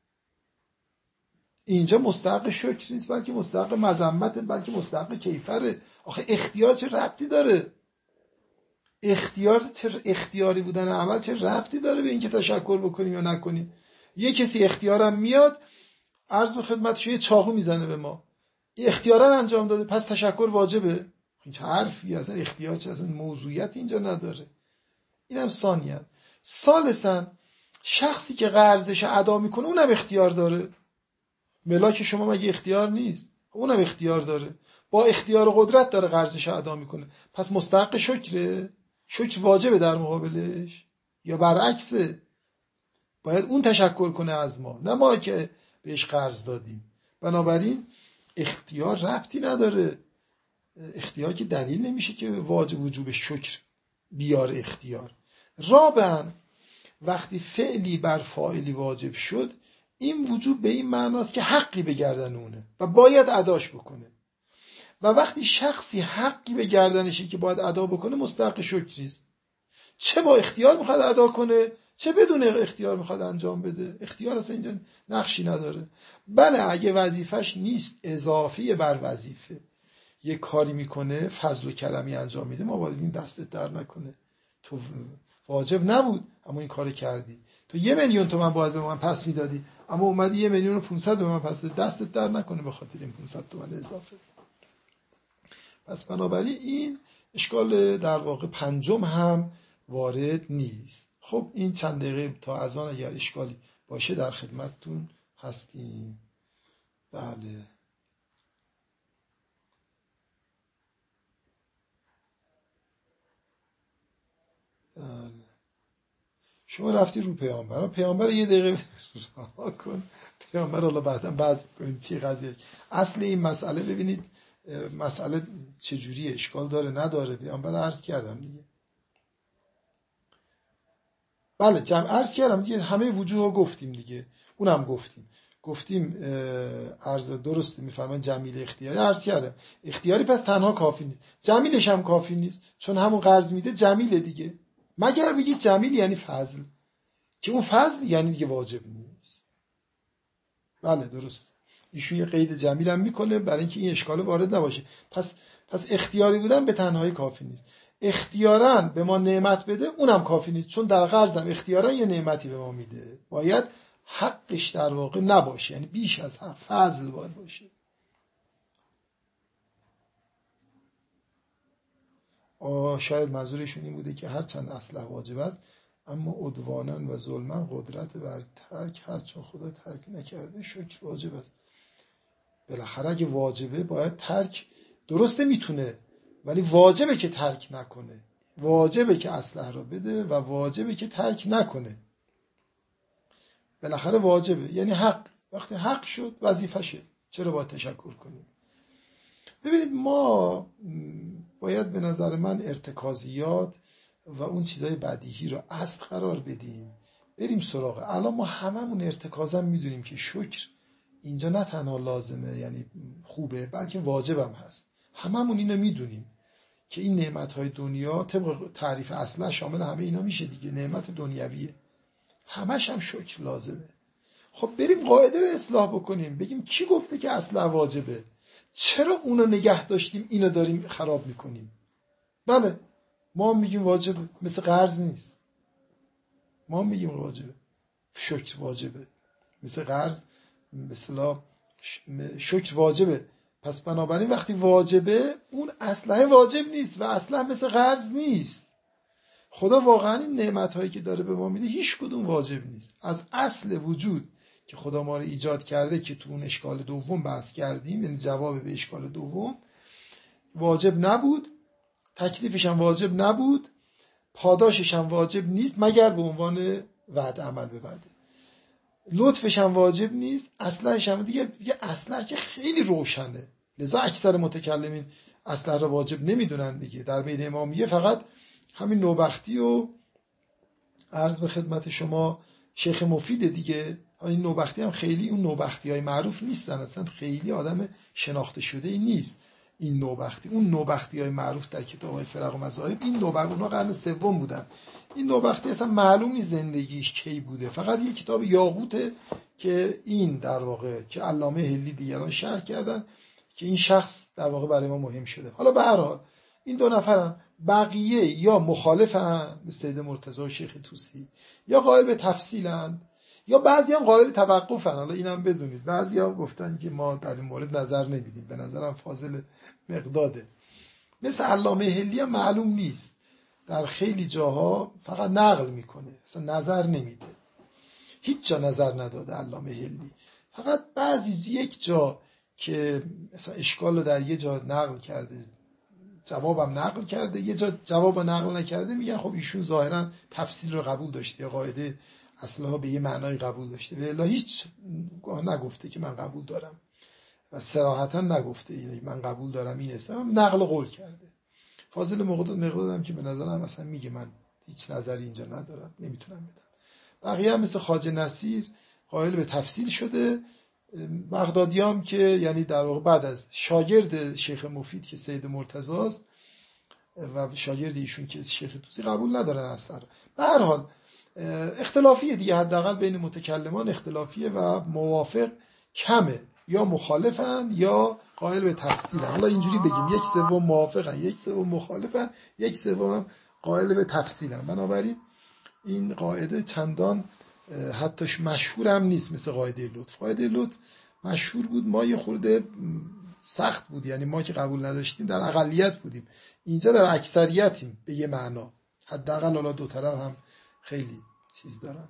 اینجا مستحق شکر نیست، بلکه مستحق مذمت، بلکه مستحق کیفره. آخه اختیار چه ربطی داره؟ اختیار چه اختیاری بودن عمل چه ربطی داره به اینکه تشکر بکنیم یا نکنیم؟ یه کسی اختیارم میاد عرض به خدمتش یه چاقو میزنه به ما، اختیارا انجام داده، پس تشکر واجبه؟ این چه حرفی؟ اصلا اختیار چه اصلا موضوعیت اینجا نداره. اینم ثانیاً. ثالثاً شخصی که قرضش ادا میکنه اونم اختیار داره. ملاک شما مگه اختیار نیست؟ اونم اختیار داره، با اختیار و قدرت داره قرضش ادا میکنه، پس مستحق شکره؟ شکر واجبه در مقابلش یا برعکسه؟ باید اون تشکر کنه از ما، نه ما که بهش قرض دادیم. بنابراین اختیار ربطی نداره. اختیار که دلیل نمیشه که واجب وجوب شکر بیاره اختیار. رابعاً وقتی فعلی بر فاعلی واجب شد، این وجوب به این معناست که حقی به گردن اونه و باید اداش بکنه. و وقتی شخصی حقی به گردنشه که باید ادا بکنه، مستحق شکر نیست. چه با اختیار میخواد ادا کنه، چه بدون اختیار میخواد انجام بده. اختیار اصلا اینجا نقشی نداره. بله اگه وظیفش نیست، اضافی بر وظیفه، یه کاری میکنه، فضل و کرمی انجام میده، ما باید این دستت در نکنه، تو واجب نبود اما این کار کردی، تو یه میلیون تومن باید به من پس میدادی اما اومدی یه میلیون و پونصد به من پس دادی، دستت در نکنه به خاطر این پونصد تومن اضافه. پس بنابراین این اشکال در واقع پنجم هم وارد نیست. خب این چند دقیقه تا از آن اگر اشکالی باشه در خدمتتون هستیم. بله بله شما رفتی رو پیامبر، پیامبر یه دقیقه رها کن، پیامبر حالا بعدا بحث می‌کنیم چی قضیه. اصل این مسئله ببینید مسئله چجوری اشکال داره نداره، پیامبر عرض کردم دیگه. بله جمع عرض کردم دیگه، همه وجوه گفتیم دیگه، اونم گفتیم گفتیم عرض درستی میفرمان جمیل اختیاری عرض کردم. اختیاری پس تنها کافی نیست، جمیلش هم کافی نیست، چون همون قرض میده جمیله دیگه، مگر بگید جمیل یعنی فضل، که اون فضل یعنی دیگه واجب نیست. بله درست، ایشون یه قید جمیل هم میکنه برای اینکه این اشکال وارد نباشه. پس پس اختیاری بودن به تنهایی کافی نیست، اختیاراً به ما نعمت بده اونم کافی نیست، چون در قرضم اختیاراً یه نعمتی به ما میده، باید حقش در واقع نباشه، یعنی بیش از حق، فضل باید باشه. شاید منظورشون این بوده که هر چند اصلح واجب است اما عدوانا و ظلما قدرت بر ترک هست، چون خدا ترک نکرده شکر واجب است. بالاخره اگه واجبه باید ترک، درسته میتونه ولی واجبه که ترک نکنه، واجبه که اصلح را بده و واجبه که ترک نکنه. بالاخره واجبه، یعنی حق. وقتی حق شد وظیفشه، چرا باید تشکر کنیم؟ ببینید ما باید به نظر من ارتکازیات و اون چیزای بدیهی رو اصل قرار بدیم، بریم سراغ. الان ما هممون ارتکازا میدونیم که شکر اینجا نه تنها لازمه یعنی خوبه بلکه واجبم هست. هممون اینو میدونیم که این نعمت‌های دنیا طبق تعریف اصلا شامل همه اینا میشه دیگه، نعمت دنیویه، همش هم شکر لازمه. خب بریم قاعده رو اصلاح بکنیم، بگیم کی گفته که اصلا واجبه؟ چرا اونو نگه داشتیم اینو داریم خراب میکنیم؟ بله ما میگیم واجبه، مثل قرض نیست. ما میگیم واجبه، شکر واجبه، مثل قرض مثلا شکر واجبه. پس بنابراین وقتی واجبه اون اصلا واجب نیست و اصلا مثل قرض نیست. خدا واقعا این نعمت‌هایی که داره به ما میده هیچ کدوم واجب نیست. از اصل وجود که خدا ما رو ایجاد کرده که تو اون اشکال دوم بحث کردیم، یعنی جواب به اشکال دوم، واجب نبود، تکلیفش هم واجب نبود، پاداشش هم واجب نیست مگر به عنوان وعده عمل به وعده، لطفش هم واجب نیست، اصلش هم دیگه یه اصله که خیلی روشنه. لذا اکثر متکلمین اصله رو واجب نمیدونن دیگه. در بین امامیه فقط همین نوبختی و عرض به خدمت شما شیخ مفید دیگه. این نوبختی هم خیلی اون نوبختی های معروف نیستن، اصلا خیلی آدم شناخته شده ای نیست این نوبختی. اون نوبختی های معروف در کتاب های فرق و مذاهب، این نوبختی اونا قرن سوم بودن. این نوبختی اصلا معلوم نیست زندگیش کی بوده، فقط یه کتاب یاقوته که این در واقع که علامه هلی دیگران شرح کردن که این شخص در واقع برای ما مهم شده. حالا به هر حال این دو نفرن، بقیه یا مخالفن مثل سید مرتضی و شیخ طوسی، یا قائل به تفصیلن، یا بعضی هم قائل توقفن. حالا اینم بدونید بعضی ها گفتن که ما در این مورد نظر نمیدیم، به نظرم فاضل مقداده. مثل علامه هلی هم معلوم نیست، در خیلی جاها فقط نقل میکنه، اصلا نظر نمیده، هیچ جا نظر نداده علامه هلی، فقط بعضی یک جا که مثلا اشکال رو در یه جا نقل کرده جوابم نقل کرده، یه جا جواب نقل نکرده، میگن خب ایشون ظاهرا تفسیر رو قبول داشته یا قاعده اصلا به یه معنای قبول داشته، و الا هیچ نگفته که من قبول دارم و صراحتا نگفته یعنی من قبول دارم این اسم، نقل قول کرده. فاضل مقداد مقدادم که به نظرم مثلا میگه من هیچ نظری اینجا ندارم، نمیتونم بدم. بقیه هم مثل خواجه نصیر قائل به تفصیل شده. بغدادی هم که یعنی در واقع بعد از شاگرد شیخ مفید که سید مرتضی است و شاگرد ایشون که شیخ طوسی قبول ندارن اصلا. به هر حال اختلافیه دیگه، حداقل بین متکلمان اختلافیه و موافق کمه، یا مخالفن یا قائل به تفصیلن. حالا اینجوری بگیم یک سوم موافقن، یک سوم مخالفن، یک سوم قائل به تفصیلن. بنابراین این قاعده چندان حتیش مشهور هم نیست مثل قاعده لطف. قاعده لطف مشهور بود، ما یه خورده سخت بود، یعنی ما که قبول نداشتیم در اقلیت بودیم، اینجا در اکثریتیم به یه معنا، حداقل حالا دو طرف هم خیلی چیز دارن.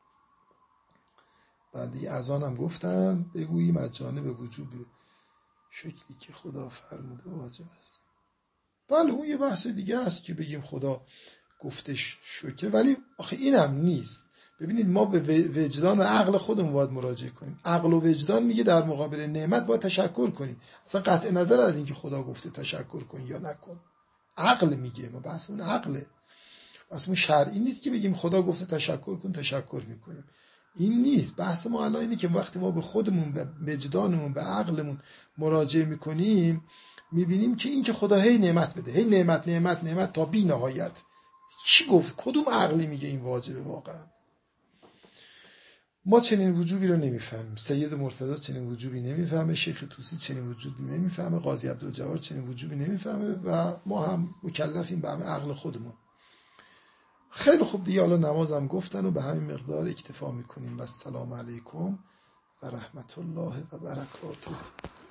بعد دیگه اذان هم گفتن بگوییم از جانب وجوب شکلی که خدا فرموده واجب است. بله اون یه بحث دیگه است که بگیم خدا گفتش شکر، ولی آخه اینم نیست. ببینید ما به وجدان و عقل خودمون باید مراجعه کنیم. عقل و وجدان میگه در مقابل نعمت باید تشکر کنیم، اصلا قطع نظر از اینکه خدا گفته تشکر کن یا نکن. عقل میگه، ما بحث اون عقله، بحث اون شرعی نیست که بگیم خدا گفته تشکر کن تشکر میکنیم. این نیست بحث ما. الان اینه که وقتی ما به خودمون، به وجدانمون، به عقلمون مراجعه میکنیم، میبینیم که این که خدا هی نعمت بده، هی نعمت نعمت نعمت تا بی نهایت. چی گفت؟ کدوم عقلی میگه این واجبه؟ واقعا ما چنین وجوبی رو نمیفهمیم. سید مرتضی چنین وجوبی نمیفهمه، شیخ طوسی چنین وجوبی نمیفهمه، قاضی عبدالجواد چنین وجوبی نمیفهمه و ما هم مکلفیم به همه عقل خودمون. خیلی خوب دیگه، حالا نمازم گفتن و به همین مقدار اکتفا میکنیم و السلام علیکم و رحمت الله و برکاته.